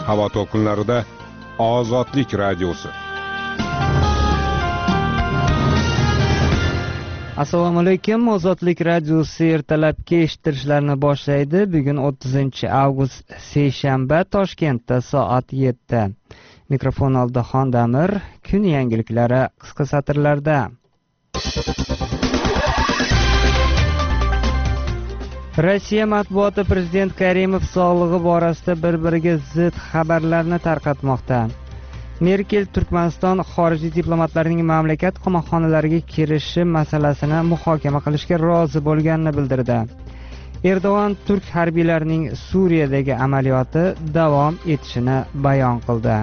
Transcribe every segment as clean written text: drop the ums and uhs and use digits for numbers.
Havo to'lqinlarida Ozodlik radiosi. Assalomu alaykum. Ozodlik radiosi ertalabki eshittirishlarni boshlaydi. Bugun 30-avgust seshanba, Toshkentda soat 7. Mikrofon oldida Xondamir. Kun yangiliklari qisqa satrlarda. Rossiya matbuoti prezident Karimov sog'lig'i borasida bir-biriga zid xabarlarni tarqatmoqda. Merkel Turkmaniston xorijiy diplomatlarining mamlakat qamoqxonalariga kirishi masalasini muhokama qilishga rozi bo'lganini bildirdi. Erdo'g'an turk harbiylarining Suriyadagi amaliyoti davom etishini bayon qildi.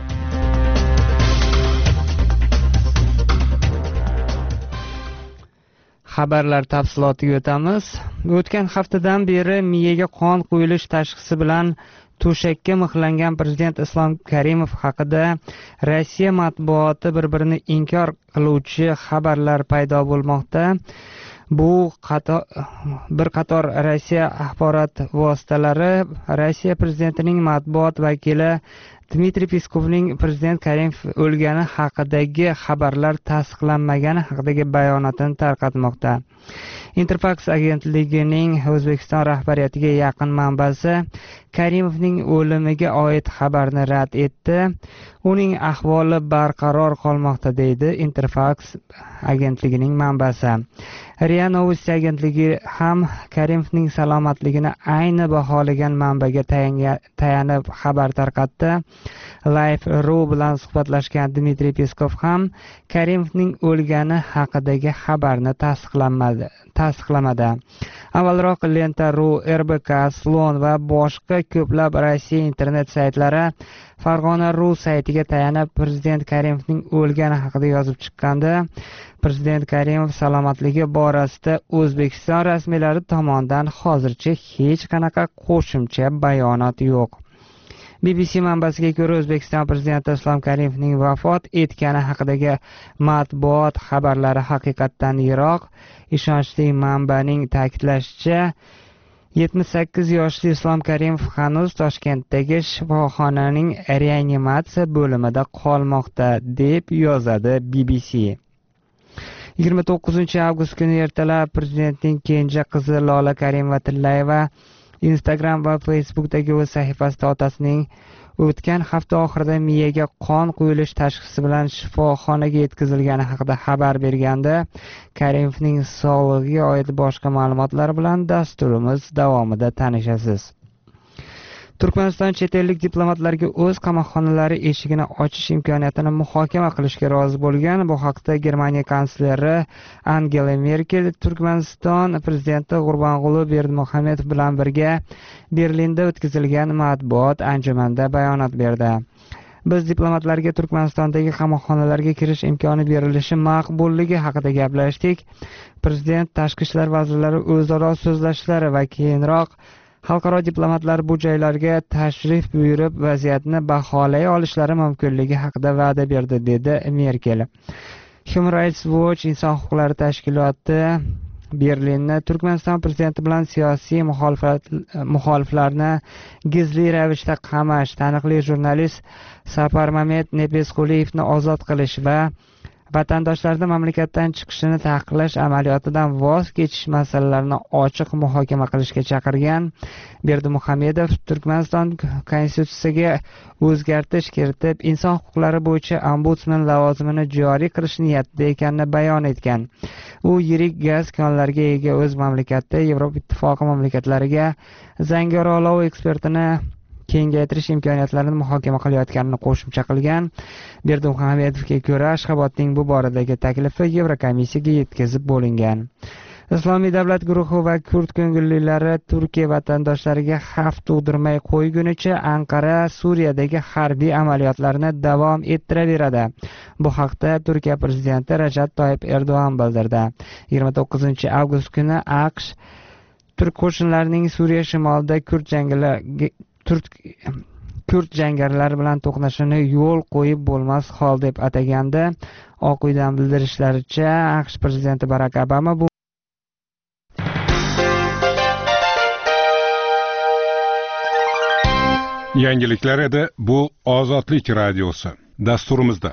Xabarlar tafsilotiga o'tamiz. O'tgan haftadan beri miyaga qon quyilish tashxisi bilan to'shakka mixlangan prezident Islom Karimov haqida Rossiya matbuoti bir-birini inkor qiluvchi xabarlar paydo bo'lmoqda. Bu bir qator Rossiya axborot vositalari Rossiya prezidentining matbuot vakili Dmitriy Peskovning prezident Karimov o'lgani haqidagi xabarlar tasdiqlanmagani haqidagi bayonotini tarqatmoqda. Interfax agentligining O'zbekiston rahbariyatiga yaqin manbasi Karimovning o'limiga oid xabarni rad etdi. Uning ahvoli barqaror qolmoqda, deydi Interfax agentligining manbasi. RIA Novosti agentligi ham Karimovning salomatligini ayni baholagan manbaga tayanib xabar tarqatdi. Live.ru bilan suhbatlashgan Dmitriy Peskov ham Karimovning o'lgani haqidagi xabarni tasdiqlamadi. Avvalroq Lenta.ru, RBK, Slon va boshqa ko'plab Rossiya internet saytlari Farg'ona.ru saytiga tayanib prezident Karimovning o'lgani haqida yozib chiqqandi. Prezident Karimov salomatligi borasida O'zbekiston rasmiylari tomonidan hozircha hech qanaqa qo'shimcha bayonot yo'q. BBC manbasiga ko'ra, O'zbekiston prezidenti Islom Karimovning vafot etgani haqidagi matbuot xabarlari haqiqatdan yiroq. Ishonchli manbaning ta'kidlashicha, 78 yoshli Islom Karimov hanuz Toshkentdagi shifoxonaning reanimatsiya bo'limida qolmoqda, deb yozadi BBC. 29-avgust kuni ertalab prezidentning kenja qizi Lola Karimova-Tillayeva Instagram va Facebookdagi o'z sahifasida otasining o'tgan hafta oxirida miyaga qon quyilish tashxisi bilan shifoxonaga yetkazilgani haqida xabar bergandi. Karimovning sog'lig'iga oid boshqa ma'lumotlar bilan dasturimiz davomida tanishasiz. Turkmaniston chet ellik diplomatlarga o'z qamoqxonalari eshigini ochish imkoniyatini muhokama qilishga rozi bo'lgan. Bu haqda Germaniya kansleri Angela Merkel Turkmaniston prezidenti G'urbanquli Berdimuhamedov bilan birga Berlinda o'tkazilgan matbuot anjumanida bayonot berdi. Biz diplomatlarga Turkmanistondagi qamoqxonalarga kirish imkoni berilishi maqbulligi haqida gaplashdik. Prezident, tashqi ishlar vazirlari o'zaro so'zlashishlari va keyinroq xalqaro diplomatlar bu joylarga tashrif buyurib vaziyatni baholay olishlari mumkinligi haqida va'da berdi, dedi Merkel. Human Rights Watch inson huquqlari tashkiloti Berlinni Turkmaniston prezidenti bilan siyosiy muxoliflarni gizli ravishda qamash, taniqli jurnalist Saparmamed Nepesquliyevni ozod qilish va vatandoshlarning mamlakatdan chiqishini taqiqlash amaliyotidan voz kechish masalalarini ochiq muhokama qilishga chaqirgan. Berdimuhamedov Turkmaniston konstitutsiyasiga o'zgartirish kiritib, inson huquqlari bo'yicha ombudsman lavozimini joriy qilish niyatida ekanini bayon etgan. U yirik gaz konlariga ega o'z mamlakatida Yevropa Ittifoqi mamlakatlariga zangor olov eksportini kengaytirish imkoniyatlarini muhokama qilayotganini qo'shimcha qilgan. Berdimuhamedovga ko'ra, Ashxobodning bu boradagi taklifi Yevrokomissiyaga yetkazib bo'lingan. Islomiy davlat guruhi va kurd ko'ngillilari Turkiya vatandoshlariga xavf tug'dirmay qo'ygunicha Anqara Suriyadagi harbiy amaliyotlarni davom ettiraveradi. Bu haqda Turkiya prezidenti Rajab Toyyib Erdo'g'an bildirdi. 29-avgust kuni AQSh turk qo'shinlarining Suriya shimolida kurd jangarilar bilan to'qnashuvni yo'l qo'yib bo'lmas hol deb ataganda. Oq uydan bildirishlaricha, AQSh prezidenti Barak Obama bu Yangiliklar edi, bu Ozodlik radiosi. Dasturimizda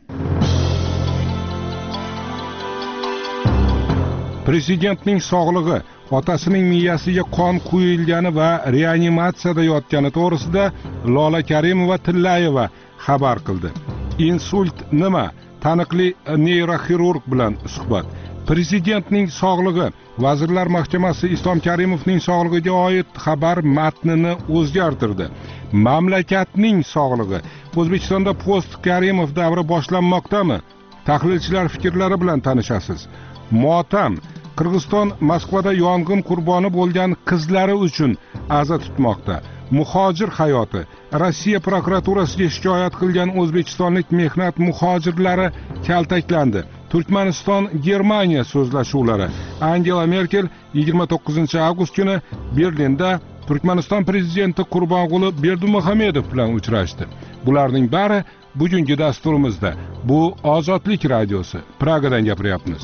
Prezidentning sog'lig'i, otasining miyasiga qon quyilgani va reanimatsiyada yotgani to'g'risida Lola Karimova-Tillayeva xabar qildi. Insult nima? Taniqli neyroxirurg bilan suhbat. Prezidentning sog'lig'i, Vazirlar Mahkamasi Islom Karimovning sog'lig'iga oid xabar matnini o'zgartirdi. Mamlakatning sog'lig'i, O'zbekistonda post Karimov davri boshlanmoqdami? Tahlilchilar fikrlari bilan tanishasiz. Motam, Qirg'iziston Moskvada yong'in qurboni bo'lgan qizlari uchun aza tutmoqda. Muhojir hayoti, Rossiya prokuraturasiga shikoyat qilgan o'zbekistonlik mehnat muhojirlari kaltaklandi. Turkmaniston Germaniya so'zlashuvlari. Angela Merkel 29 avgust kuni Berlinda Turkmaniston prezidenti Qurbonquli Berdimuhamedov bilan uchrashdi. Bularning bari bugungi dasturimizda. Bu Ozodlik radiosi. Pragadan gapiryapmiz.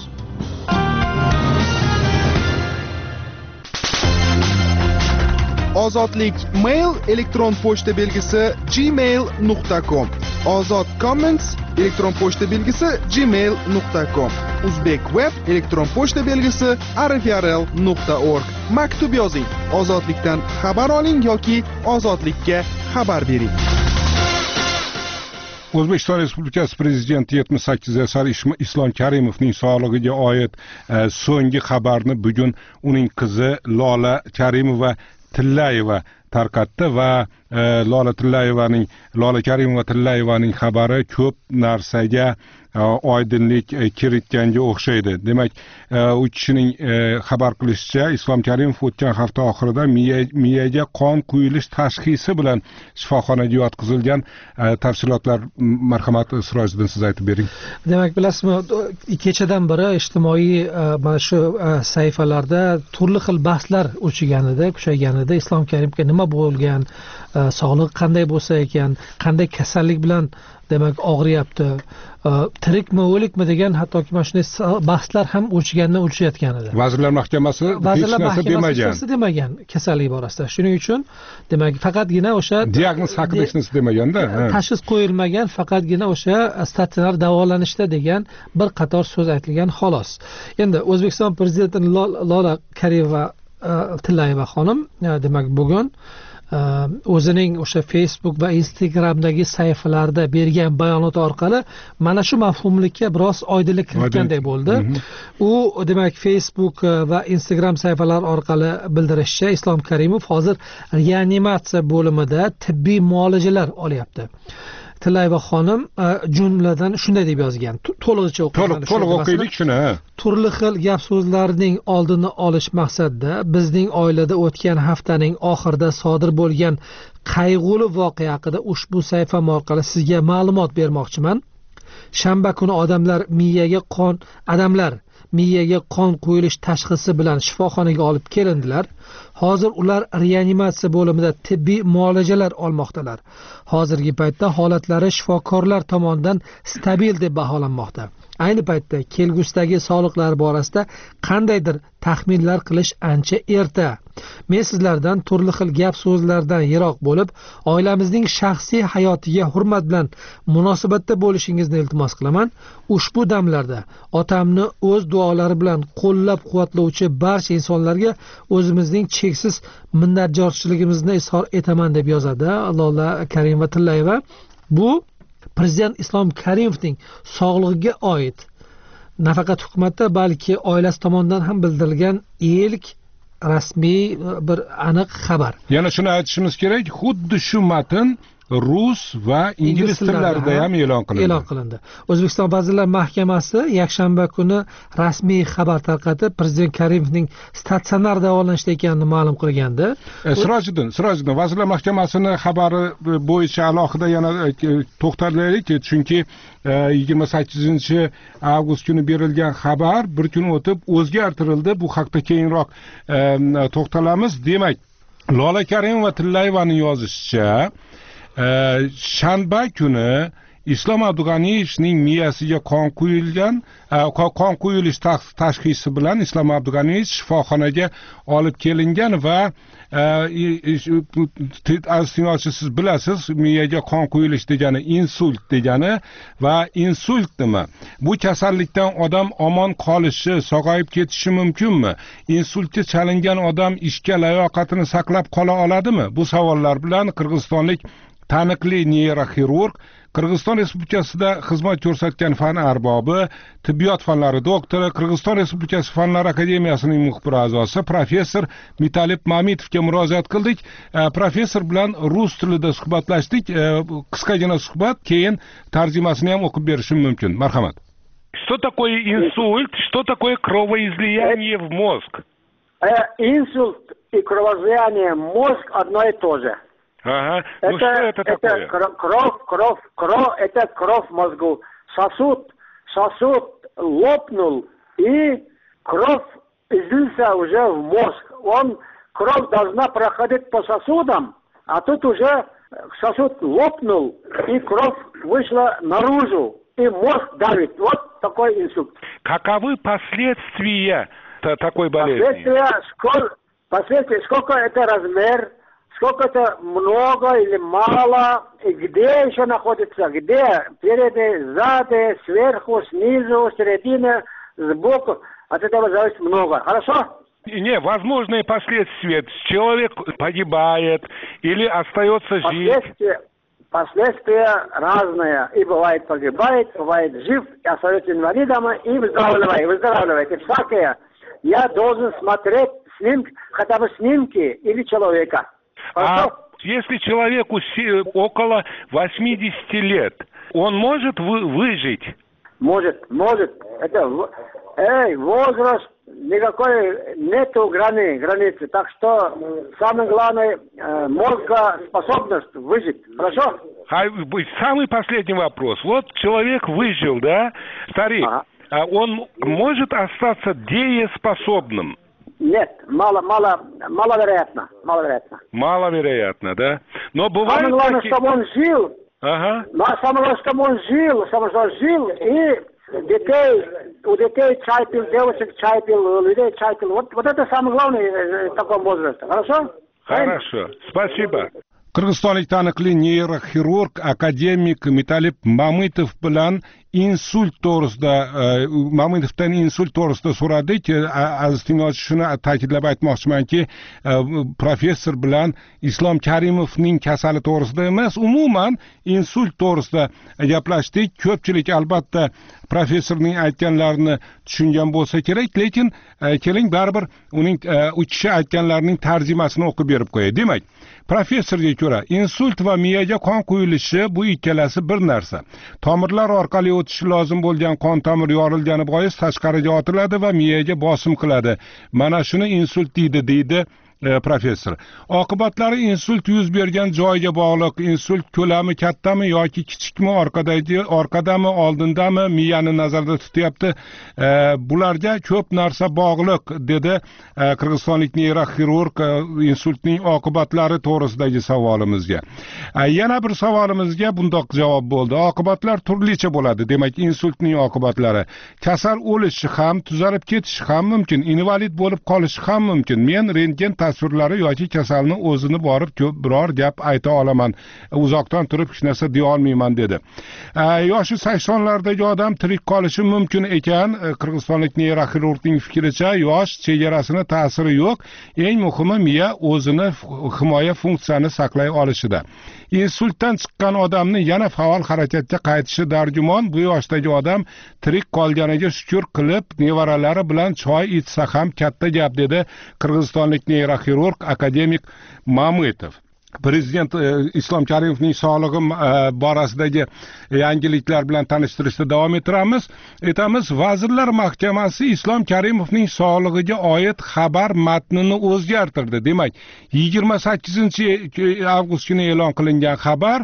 Ozodlik mail elektron pochta belgisi gmail.com. Ozod comments elektron pochta belgisi gmail.com. Uzbek web elektron pochta belgisi rfrl.org. Maktub yozing. Ozodlikdan xabar oling yoki ozodlikka xabar bering. O'zbekiston Respublikasi Prezidenti 78 yashar Islom Karimovning sog'lig'iga oid so'nggi xabarni bugun uning qizi Lola Karimova-Tillayeva tarqatdi va Lola Karimova-Tillayevaning xabari ko'p narsaga oydinlik kiritganga o'xshaydi. Demak, u kishining xabar qilishicha, Islom Karimov o'tgan hafta oxirida miyaga qon quyilish tashxisi bilan shifoxonaga yotqizilgan. Tafsilotlar marhamat Sirojiddin, siz aytib bering. Demak, bilasizmi, kechadan beri ijtimoiy mana shu sahifalarda turli xil bahslar o'chiganida, kuchayganida Islom Karimovga nima bo'lgan, sog'liq qanday bo'lsa ekan, qanday kasallik bilan demak og'riyapti, tirikmi o'likmi degan hattoki mana shunday bahslar ham o'chayotgan edi. Vazirlar Mahkamasi hech narsa demagan kasallik borasida. Shuning uchun demak faqatgina o'sha diagnoz haqida hech narsa demaganda, tashxis qo'yilmagan, faqatgina o'sha statsionar davolanishda degan bir qator so'z aytilgan xolos. Endi O'zbekiston prezidenti Lola Karimova-Tillayeva xonim demak bugun o'zining o'sha Facebook va Instagramdagi sahifalarida bergan bayonoti orqali mana shu mafhumlikka biroz oydinlik kiritgandek bo'ldi. U demak Facebook va Instagram sahifalari orqali bildirishicha, Islom Karimov hozir reanimatsiya bo'limida tibbiy muolajalar olyapti. Tillayeva xonim jumladan shunday deb yozgan. To'lig'icha to'liq o'qiylik shuni. Turli xil gap so'zlarning oldini olish maqsadida bizning oilada o'tgan haftaning oxirida sodir bo'lgan qayg'uli voqea haqida ushbu sahifam orqali sizga ma'lumot bermoqchiman. Shanba kuni odamlar miyaga qon quyilish tashxisi bilan shifoxonaga olib kelindilar. Hozir ular reanimatsiya bo'limida tibbiy muolajalar olmoqdalar. Hozirgi paytda holatlari shifokorlar tomonidan stabil deb baholanmoqda. Ayni paytda kelgusidagi sog'liqlari borasida qandaydir taxminlar qilish ancha erta. Men sizlardan turli xil gap so'zlardan yiroq bo'lib, oilamizning shaxsiy hayotiga hurmat bilan munosabatda bo'lishingizni iltimos qilaman. Ushbu damlarda otamni o'z duolari bilan qo'llab-quvvatlovchi barcha insonlarga o'zimizning cheksiz minnatdorchiligimizni izhor etaman deb yozadi Lola Karimova-Tillayeva. Bu Prezident Islom Karimovning sog'lig'iga oid nafaqat hukumatda, balki oilasi tomonidan ham bildirilgan ilk rasmiy bir aniq xabar. Yana shuni aytishimiz kerak, xuddi shu matn rus va ingliz tillarida ham e'lon qilindi. O'zbekiston Vazirlar Mahkamasi yakshanba kuni rasmiy xabar tarqatib, Prezident Karimovning statsionar davolanishda ekanini ma'lum qilgandi. Sirojiddin, Vazirlar Mahkamasining xabari bo'yicha alohida yana to'xtalaylik, chunki 28 avgust kuni berilgan xabar bir kun o'tib o'zgartirildi. Bu haqda keyinroq to'xtalamiz. Demak, Lola Karimova-Tillayevaning yozishicha, shanba kuni Islom Abdug'aniyevning miyasiga qon quyilgan, qon quyilish tashxisi bilan Islom Abdug'aniyev shifoxonaga olib kelingan va siz bilasiz, miyaga qon quyilish degani insult degani va insult nima? Bu kasallikdan odam omon qolishi, sog'ayib ketishi mumkinmi? Insultga chalingan odam ishga layoqatini saqlab qola oladimi? Bu savollar bilan qirg'izistonlik taniqli neyroxirurg, Qirg'iziston Respublikasida xizmat ko'rsatgan fan arbobi, tibbiyot fanlari doktori, Qirg'iziston Respublikasi Fanlar akademiyasining muxbir a'zosi professor Mitalib Mamitovga murojaat qildik. Professor bilan rus tilida suhbatlashdik. Qisqagina suhbat, keyin tarjimasini ham o'qib berishim mumkin. Marhamat. Что такое инсульт? Что такое кровоизлияние в мозг? Инсульт и кровоизлияние в мозг одно и то же. Ага. Ну что это такое? Это кровь, это кровь в мозгу. Сосуд лопнул, и кровь излился уже в мозг. Кровь должна проходить по сосудам, а тут уже сосуд лопнул, и кровь вышла наружу, и мозг давит. Вот такой инсульт. Каковы последствия такой болезни? Последствия, сколько это размер, сколько это много или мало, и где еще находится, где, впереди, сзади, сверху, снизу, середине, сбоку, от этого зависит много. Хорошо? Не, возможные последствия. Человек погибает или остается жить. Последствия разные. И бывает погибает, бывает жив, и остается инвалидом, и выздоравливает. И всякое. Я должен смотреть снимки, хотя бы снимки или человека. А если человеку около 80 лет, он может выжить? Может. Это возраст, никакой нету границы. Так что самое главное, мозгоспособность выжить. Хорошо? Самый последний вопрос. Вот человек выжил, да, старик? А он может остаться дееспособным? Нет, маловероятно. Маловероятно, да? Но бывает самое главное, чтобы он жил. Ага. Но самое главное, чтобы он жил, и у детей чай пил, девочек чай пил, людей чай пил. Вот это самое главное в таком возрасте. Хорошо? Хорошо. Спасибо. Qirg'izistonlik taniqli neyroxirurg akademik Mitalib Mamitov bilan insult to'g'risida, Mamitovdan insult to'g'risida so'radik. Aziz tinglovchi, shuni ta'kidlab aytmoqchimanki, professor bilan Islom Karimovning kasali to'g'risida emas, umuman insult to'g'risida gaplashdik. Ko'pchilik albatta professorning aytganlarini tushungan bo'lsa kerak, lekin keling baribir uning u kishi aytganlarining tarjimasini o'qib berib qo'yay. Demak, professorga ko'ra, insult va miyaga qon quyilishi bu ikkalasi bir narsa. Tomirlar orqali o'tishi lozim bo'lgan qon tomir yorilgani bois tashqariga otiladi va miyaga bosim qiladi. Mana shuni insult deydi professor. Oqibatlari insult yuz bergan joyga bog'liq. Insult ko'lami kattami yoki kichikmi, orqadami, oldindami, miyani nazarda tutyapti. Bularga ko'p narsa bog'liq, dedi qirg'izistonlik neyroxirurg insultning oqibatlari to'g'risidagi savolimizga. Yana bir savolimizga bundoq javob bo'ldi. Oqibatlar turlicha bo'ladi. Demak, insultning oqibatlari kasal o'lishi ham, tuzalib ketishi ham mumkin, invalid bo'lib qolishi ham mumkin. Men rentgen tasvirlari yoki kasalni o'zini borib biror gap ayta olaman. Uzoqdan turib hech narsa deya olmayman, dedi. Yoshi 80lardagi odam tirik qolishi mumkin ekan. Qirg'izistonlik neyroxirurgning fikricha, yosh chegarasini ta'siri yo'q. Eng muhimi miya o'zini himoya funksiyasini saqlay olishida. Insultdan chiqqan odamni yana faol harakatga qaytishi dargumon. Bu yoshdagi odam tirik qolganiga shukr qilib, nevaralari bilan choy ichsa ham katta gap, dedi qirg'izistonlik neyroxirurg akademik Mamitov. Prezident Islom Karimovning sog'lig'i borasidagi yangiliklar bilan tanishtirishda davom etamiz. Vazirlar Mahkamasi Islom Karimovning sog'lig'iga oid xabar matnini o'zgartirdi. Demak, 28-avgust kuni e'lon qilingan xabar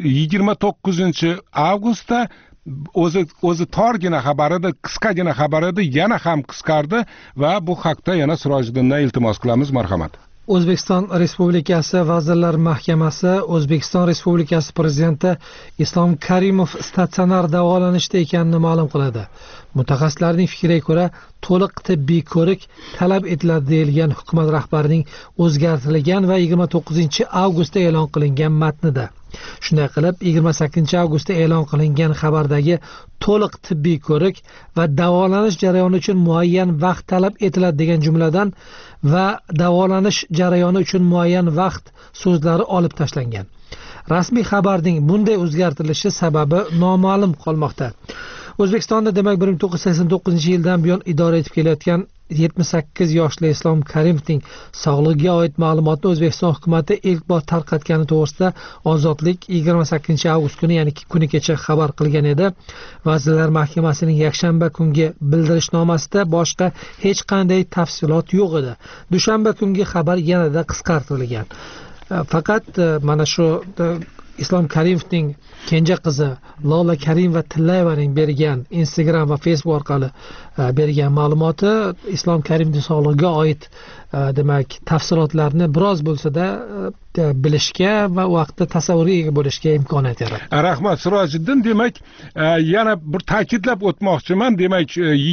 29-avgustda o'zi torgina xabar edi, qisqagina xabar edi, yana ham qisqardi va bu haqda yana Sirojiddindan iltimos qilamiz. Marhamat. O'zbekiston Respublikasi Vazirlar Mahkamasi O'zbekiston Respublikasi Prezidenti Islom Karimov statsionar davolanishda ekanini ma'lum qiladi. Mutaxassislarning fikriga ko'ra, to'liq tibbiy ko'rik talab etiladi deyilgan hukumat rahbarining o'zgartirilgan va 29-avgustda e'lon qilingan matnida. Shunday qilib, 28-avgustda e'lon qilingan xabardagi to'liq tibbiy ko'rik va davolanish jarayoni uchun muayyan vaqt talab etiladi degan jumladan va davolanish jarayoni uchun muayyan vaqt so'zlari olib tashlangan. Rasmiy xabarning bunday o'zgartirilishi sababi noma'lum qolmoqda. O'zbekistonda demak 1989-yildan buyon idora etib kelayotgan 78 yoshli Islom Karimovning sog'lig'iga oid ma'lumotni O'zbekiston hukumatı ilk bor tarqatgani to'g'risida Ozodlik 28-avgust kuni, ya'ni kuni kecha xabar qilgan edi. Vazirlar Mahkamasining yakshanba kungi bildirishnomasida boshqa hech qanday tafsilot yo'q edi. Dushanba kungi xabar yanada qisqartirilgan. Faqat mana shu Islom Karimovning kenja qizi Lola Karimova-Tillayevaning bergan Instagram va Facebook orqali bergan ma'lumoti Islom Karimovning sog'lig'iga oid demak tafsilotlarni biroz bo'lsa-da bilishga va vaqtda tasavvurga ega bo'lishga imkoniyat yaratdi. Rahmat Sirojiddin, demak yana bir ta'kidlab o'tmoqchiman. Demak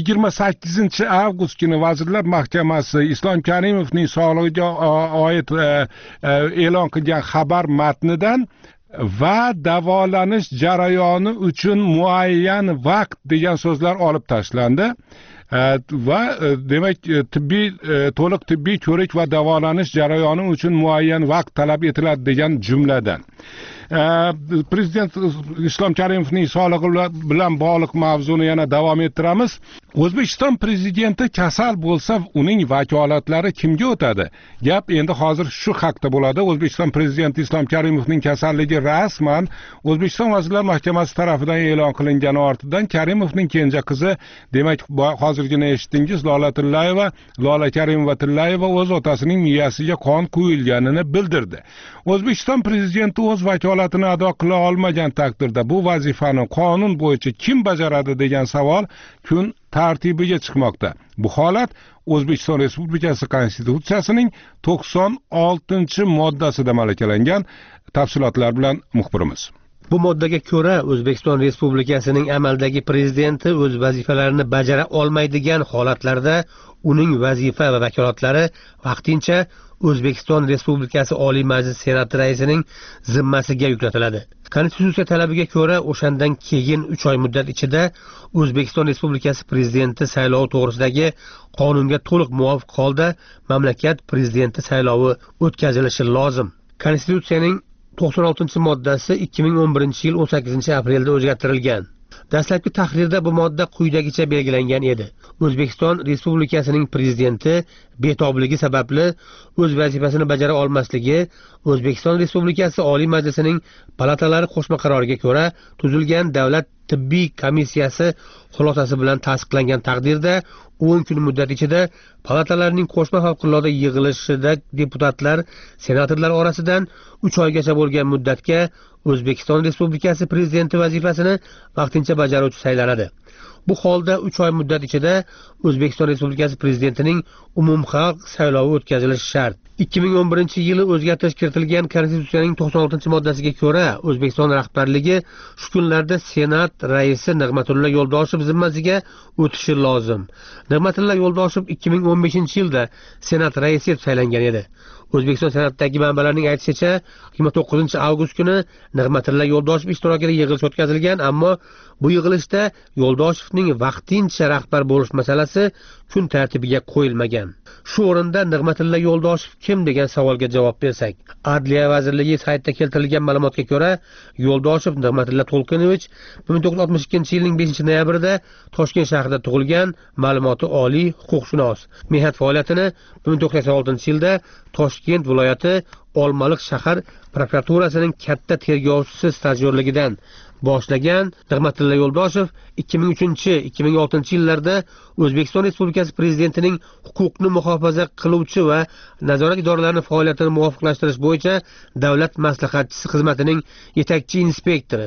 28-avgust kuni Vazirlar Mahkamasi Islom Karimovning sog'lig'iga oid e'lon qilgan xabar matnidan va davolanish jarayoni uchun muayyan vaqt degan so'zlar olib tashlandi. Va demak to'liq tibbiy ko'rik va davolanish jarayoni uchun muayyan vaqt talab etiladi degan jumladan Prezident Islom Karimovning sog'lig'i bilan bog'liq mavzuni yana davom ettiramiz. O'zbekiston prezidenti kasal bo'lsa, uning vakolatlari kimga o'tadi? Gap endi hozir shu haqda bo'ladi. O'zbekiston prezidenti Islom Karimovning kasalligi rasman O'zbekiston Vazirlar Mahkamasi tomonidan e'lon qilingani ortidan Karimovning kenja qizi, demak hozirgina eshitdingiz, Lola Karimova-Tillayeva o'z otasining miyasiga qon quyilganini bildirdi. O'zbekiston prezidenti o'z vakolatini ado qila olmagan taqdirda bu vazifani qonun bo'yicha kim bajaradi degan savol kun tartibiga chiqmoqda. Bu holat O'zbekiston Respublikasi Konstitutsiyasining 96-moddasida malakalangan. Tafsilotlar bilan muxbirimiz. Bu moddaga ko'ra O'zbekiston Respublikasining amaldagi prezidenti o'z vazifalarini bajara olmaydigan holatlarda uning vazifa va vakolatlari vaqtincha O'zbekiston Respublikasi Oliy Majlis Senati raisining zimmasiga yuklatiladi. Konstitutsiya talabiga ko'ra o'shandan keyin 3 oy muddat ichida O'zbekiston Respublikasi prezidenti saylovi to'g'risidagi qonunga to'liq muvofiq holda mamlakat prezidenti saylovi o'tkazilishi lozim. Konstitutsiyaning 96-moddasi 2011-yil 18-aprelda o'zgartirilgan. Dastlabki tahrirda bu modda quyidagicha belgilangan edi. O'zbekiston Respublikasining prezidenti betobligi sababli o'z vazifasini bajara olmasligi O'zbekiston Respublikasi Oliy Majlisining palatalari qo'shma qaroriga ko'ra tuzilgan davlat tibbiy komissiyasi xulosasi bilan tasdiqlangan taqdirda 10 kun muddat ichida palatalarning qo'shma favqulodda yig'ilishida deputatlar, senatorlar orasidan 3 oygacha bo'lgan muddatga O'zbekiston Respublikasi prezidenti vazifasini vaqtincha bajaruvchi saylanadi. Bu holda 3 oy muddat ichida O'zbekiston Respublikasi prezidentining umumxalq saylovi o'tkazilishi shart. 2011-yili o'zgartirish kiritilgan Konstitutsiyaning 96-moddasiga ko'ra O'zbekiston rahbarligi shu kunlarda Senat raisi Nig'matilla Yo'ldoshev zimmasiga o'tishi lozim. Nig'matilla Yo'ldoshev 2015-yilda Senat raisi etib saylangan edi. O'zbekiston Senatidagi manbalarning aytishicha 29-avgust kuni Nig'matilla Yo'ldoshev ishtirokida yig'ilish o'tkazilgan, ammo bu yig'ilishda Yo'ldoshevning vaqtincha rahbar bo'lish masalasi kun tartibiga qo'yilmagan. Shu o'rinda Nig'matilla Yo'ldoshev kim degan savolga javob bersak, Adliya vazirligi saytida keltirilgan ma'lumotga ko'ra, Yo'ldoshev Nig'matilla To'lqinovich 1962-yilning 5-noyabrida Toshkent shahrida tug'ilgan, ma'lumoti oliy, huquqshunos. Mehnat faoliyatini 1986-yilda Toshkent viloyati Olmaliq shahar prokuraturasining katta tergovchisi stajyorligidan boshlagan. Nig'matilla Yo'ldoshev 2003-2006-yillarda O'zbekiston Respublikasi prezidentining huquqni muhofaza qiluvchi va nazorat idoralarining faoliyatini muvofiqlashtirish bo'yicha davlat maslahatchisi xizmatining yetakchi inspektori.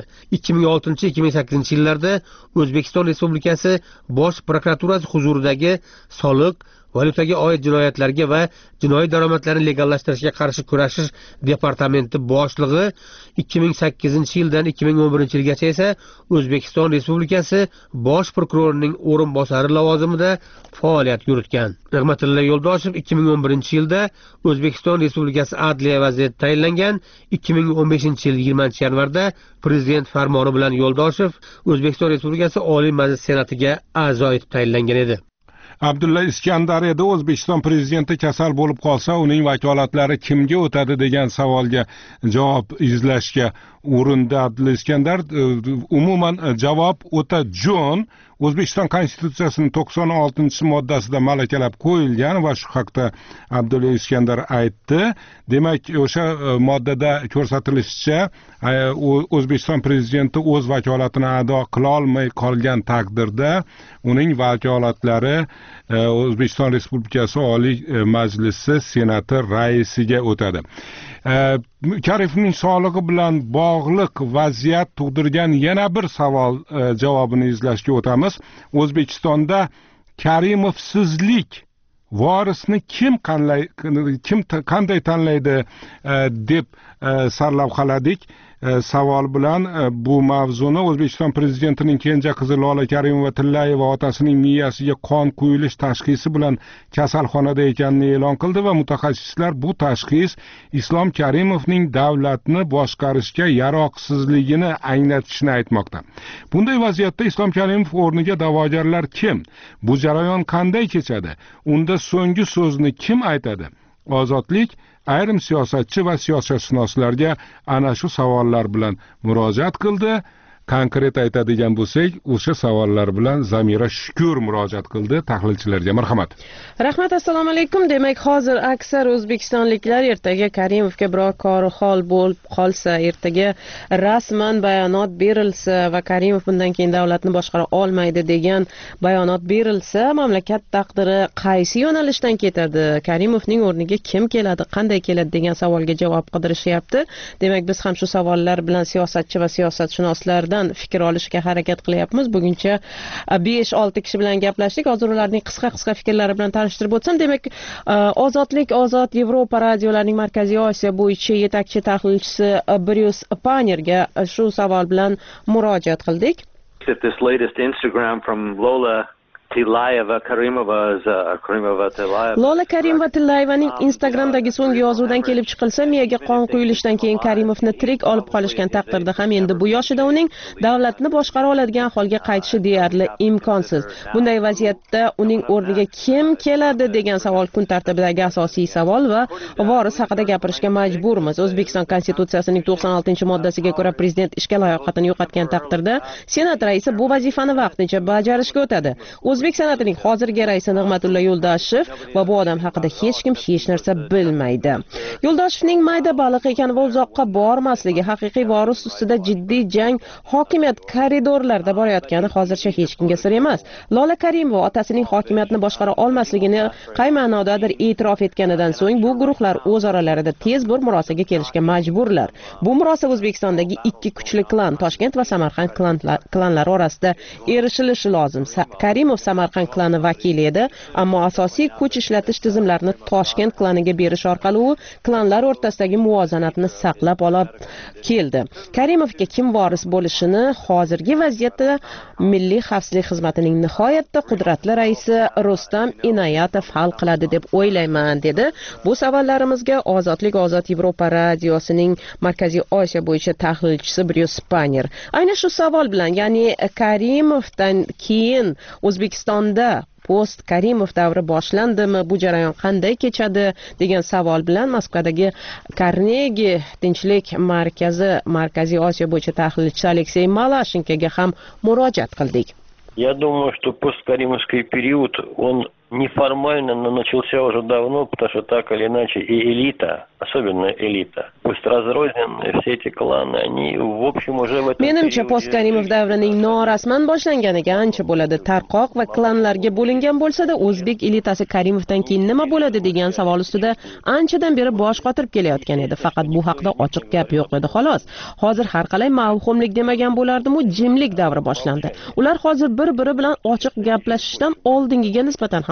2006-2008-yillarda O'zbekiston Respublikasi Bosh prokuraturasi huzuridagi soliq valyutaga oid jinoyatlarga va jinoiy daromadlarni legallashtirishga qarshi kurashish departamenti boshlig'i, 2008-yildan 2011-yilgacha esa O'zbekiston Respublikasi bosh prokurorining o'rinbosari lavozimida faoliyat yuritgan. Nig'matilla Yo'ldoshev 2011-yilda O'zbekiston Respublikasi Adliya vaziri tayinlangan. 2015-yil 20-yanvarda prezident farmoni bilan Yo'ldoshev O'zbekiston Respublikasi Oliy Majlis Senatiga a'zo etib tayinlangan edi. Abdulla Iskandariyada O'zbekiston prezidenti kasal bo'lib qolsa, uning vakolatlari kimga o'tadi degan savolga javob izlashga urindi Abdulla Iskandar. Umuman javob o'ta jo'n. O'zbekiston Konstitutsiyasining 96-moddasida malakalab qo'yilgan va shu haqda Abdulla Iskandar aytdi. Demak, o'sha moddada ko'rsatilishicha, O'zbekiston prezidenti o'z vakolatini ado qila olmay qolgan taqdirda uning vakolatlari O'zbekiston Respublikasi Oliy Majlisi Senati raisiga o'tadi. Karimovning sog'lig'i bilan bog'liq vaziyat tug'dirgan yana bir savol javobini izlashga o'tamiz. O'zbekistonda Karimovsizlik vorisni kim qanday tanlaydi deb sarlavhaladik. Savol bilan bu mavzuni O'zbekiston prezidentining kenja qizi Lola Karimova-Tillayeva otasining miyasiga qon quyilish tashxisi bilan kasalxonada ekanini e'lon qildi va mutaxassislar bu tashxis Islom Karimovning davlatni boshqarishga yaroqsizligini anglatishini aytmoqda. Bunday vaziyatda Islom Karimov o'rniga da'vogarlar kim? Bu jarayon qanday kechadi? Unda so'nggi so'zni kim aytadi? Ozodlik ayrim siyosatchi va siyosatshunoslarga ana shu savollar bilan murojaat qildi. Konkret aytadigan bo'lsak, o'sha savollar bilan Zamira Shukur murojaat qildi tahlilchilarga. Marhamat. Rahmat, assalomu alaykum. Demak, hozir aksar o'zbekistonliklar ertaga Karimovga biror kori hol bo'lib qolsa, ertaga rasman bayonot berilsa va Karimov bundan keyin davlatni boshqara olmaydi degan bayonot berilsa, mamlakat taqdiri qaysi yo'nalishdan ketadi? Karimovning o'rniga kim keladi, qanday keladi degan savolga javob qidirishyapti. Demak, biz ham shu savollar bilan siyosatchi va siyosatshunoslardan fikr olishga harakat qilyapmiz. Buguncha 5-6 kishi bilan gaplashdik. Hozir ularning qisqa fikrlari bilan tanishtirib o'tsam, demak, Ozodlik, Ozod Yevropa radiolarining Markaziy Osiyo bo'yicha yetakchi tahlilchisi Bryus Pannerga shu savol bilan murojaat qildik. This latest Instagram from Lola Lola Karimova-Tillayevaning Instagramdagi so'nggi yozuvdan kelib chiqilsa, miyaga qon quyilishidan keyin Karimovni tirik olib qolishgan taqdirda ham endi bu yoshida uning davlatni boshqara oladigan holga qaytishi deyarli imkonsiz. Bunday vaziyatda uning o'rniga kim keladi degan savol kun tartibidagi asosiy savol va voris haqida gapirishga majburmiz. O'zbekiston Konstitutsiyasining 96-moddasiga ko'ra prezident ishga layoqatini yo'qotgan taqdirda Senat raisi bu vazifani vaqtincha bajarishga o'tadi. O'zbek Senatining hozirgi raisi Nig'matilla Yo'ldoshev va bu odam haqida hech kim hech narsa bilmaydi. Yo'ldoshevning mayda baliq ekan va uzoqqa bormasligi, haqiqiy voris ustida jiddiy jang hokimiyat koridorlarida borayotgani hozircha hech kimga sir emas. Lola Karimova otasining hokimiyatni boshqara olmasligini qay ma'nodadir e'tirof etganidan so'ng bu guruhlar o'zaralarida tez bir murosaga kelishga majburlar. Bu murosa O'zbekistondagi ikki kuchli klan, Toshkent va Samarqand klanlari orasida erishilishi lozim. Karimov Samarqand klani vakili edi, ammo asosiy kuch ishlatish tizimlarini Toshkent klaniga berish orqali u klanlar o'rtasidagi muvozanatni saqlab olib keldi. Karimovga kim voris bo'lishini hozirgi vaziyatda Milliy xavfsizlik xizmatining nihoyatda qudratli raisi Rustam Inoyatov hal qiladi deb o'ylayman, dedi. Bu savollarimizga Ozodlik, Ozod Yevropa radiosining Markaziy Osiyo bo'yicha tahlilchisi Bryus Panner ayni shu savol bilan, ya'ni Karimovdan keyin O'zbekistonda post Karimov davri boshlandimi, bu jarayon qanday kechadi degan savol bilan Moskvadagi Carnegie Tinchlik markazi Markaziy Osiyo bo'yicha tahlilchisi Aleksey Malashenkoga ham murojaat qildik. Я думаю, что посткаримовский период, он неформально, но начался уже давно, потому что так или иначе и элита, особенно элита, пусть разрозненные, все эти кланы, они в общем уже в этом Menimcha postkarimov davrining norasman boshlanganiga ancha bo'ladi. Tarqoq va klanlarga bo'lingan bo'lsa-da, o'zbek elitasi Karimovdan keyin nima bo'ladi degan savol ustida anchadan beri bosh qotirib kelayotgan edi. Faqat bu haqda ochiq gap yo'q edi, xolos. Hozir har qalay mavhumlik demagan bo'lardim-u, jimlik davri boshlandi. Ular hozir bir-biri bilan ochiq gaplashishdan oldingiga nisbatan ham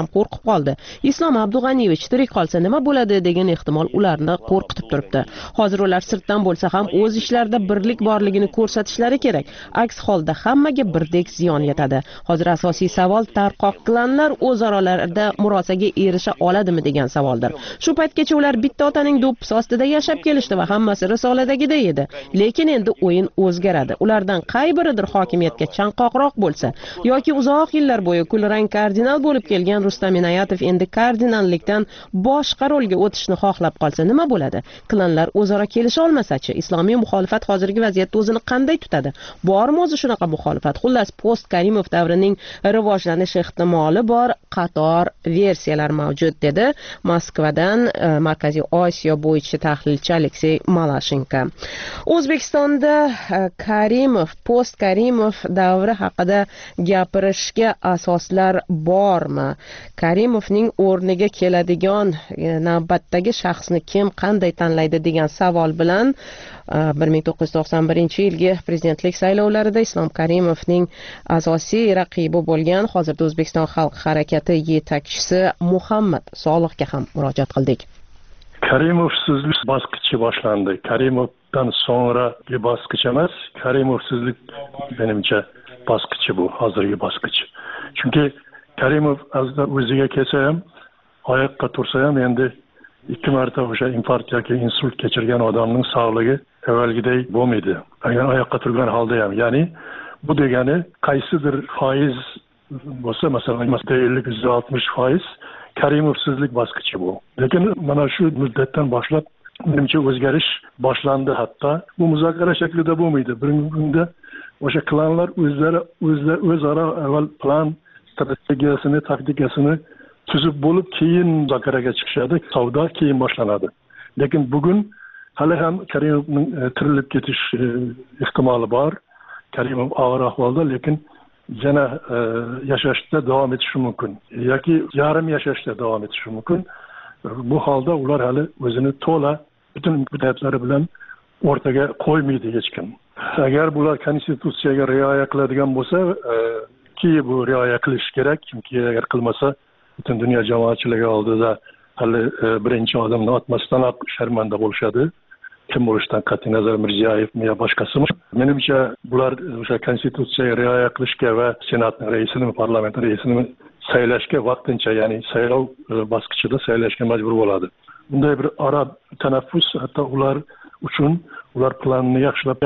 ham qo'rqib qoldi. Islom Abdug'aniyevich tirik qolsa nima bo'ladi degan ehtimol ularni qo'rqitib turibdi. Hozir ular sirtdan bo'lsa ham o'z ishlarida birlik borligini ko'rsatishlari kerak. Aks holda hammaga birdek ziyon yetadi. Hozir asosiy savol tarqoq klanlar o'zaro murosaga erisha oladimi degan savoldir. Shu paytgacha ular bitta otaning do'ppisi ostida yashab kelishdi va hammasi risoladagidek edi. Lekin endi o'yin o'zgaradi. Ulardan qay biridir hokimiyatga chanqoqroq bo'lsa yoki uzoq yillar bo'yi kulrang kardinal bo'lib kelgan Rustam Inoyatov endi kardinallikdan boshqa rolga o'tishni xohlab qolsa nima bo'ladi? Klanlar o'zaro kelisha olmasa-chi? Islomiy muxolifat hozirgi vaziyatda o'zini qanday tutadi? Bormi o'zi shunaqa muxolifat? Xullas, post Karimov davrining rivojlanish ehtimoli bor qator versiyalar mavjud, dedi Moskvadan Markaziy Osiyo bo'yicha tahlilchi Aleksey Malashenko. O'zbekistonda Karimov, post Karimov davri haqida gapirishga asoslar bormi? Karimovning o'rniga keladigan navbatdagi shaxsni kim qanday tanlaydi degan savol bilan 1991-yilgi prezidentlik saylovlarida Islom Karimovning asosiy raqibi bo'lgan hozirda O'zbekiston xalq harakati yetakchisi Muhammad Solihga ham murojaat qildik. Karimovsizlik bosqichi boshlandi. Karimovdan sonragi bosqich emas, Karimovsizlik menimcha bosqichi bu, hozirgi bosqich. Chunki Karimov o'ziga kelsa ham, oyoqqa tursa ham endi 2 marta o'sha infarkt yoki insult kechirgan odamning sog'ligi avvalgidek bo'lmaydi. Agar oyoqqa turgan holda ham, ya'ni bu degani qaysidir foiz bo'lsa, masalan, 50-60% Karimovsizlik bosqichi bu. Lekin mana shu muddatdan boshlab menimcha o'zgarish boshlandi. Hatto bu muzokara shaklida bo'lmaydi. Birinchi o'sha klanlar o'zaro avval plan, strategiyasini, taktikasini tuzib bo'lib, keyin muzokaraga chiqishadi. Savdo keyin boshlanadi. Lekin bugun hali ham Karimovning tirilib ketish ehtimoli bor. Karimov og'ir ahvolda, lekin yana yashashda davom etishi mumkin yoki yarim yashashda davom etishi mumkin. Bu holda ular hali o'zini to'la butun imkoniyatlari bilan o'rtaga qo'ymaydi hech kim. Agar bular konstitutsiyaga rioya qiladigan bo'lsa, bu rioya qilish kerak, chunki agar qilmasa butun dunyo jamoatchiligi oldida hali birinchi odamni otmasdan sharmanda bo'lishadi. Kim bo'lishidan qat'iy nazar Mirziyoyevmi yo boshqasimi? Menimcha bular o'sha konstitutsiyaga rioya qilishga va senatning raisini, parlament raisini saylashga vaqtincha, ya'ni saylov bosqichida saylashga majbur bo'ladi. Bunday bir ara tanaffus hatto ular uchun, ular planni yaxshilab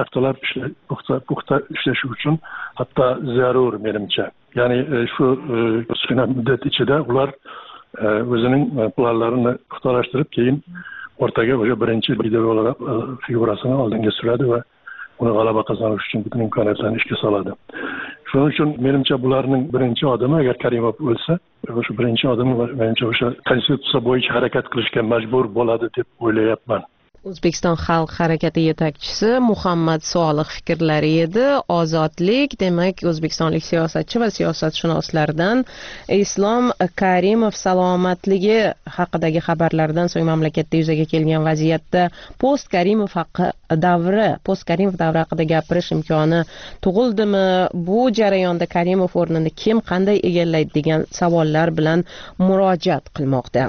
puxta ishlashi uchun hatto zarur menimcha. Ya'ni shu muddat ichida ular o'zining planlarini puxtalashtirib, keyin o'rtaga o'sha birinchi figurasini oldinga suradi va uni g'alaba qozonish uchun butun imkoniyatlarni ishga soladi. Shuning uchun menimcha bularning birinchi odami agar Karimov o'lsa, o'sha birinchi odami menimcha o'sha konstitutsiya bo'yicha harakat qilishga majbur bo'ladi deb o'ylayapman. O'zbekiston xalq harakati yetakchisi Muhammad Solih fikrlari edi. Ozodlik, demak, o'zbekistonlik siyosatchi va siyosatshunoslardan Islom Karimov salomatligi haqidagi xabarlardan so'ng mamlakatda yuzaga kelgan vaziyatda post Karimov davri haqida gapirish imkoni tug'ildimi? Bu jarayonda Karimov o'rnini kim qanday egallaydi degan savollar bilan murojaat qilmoqda.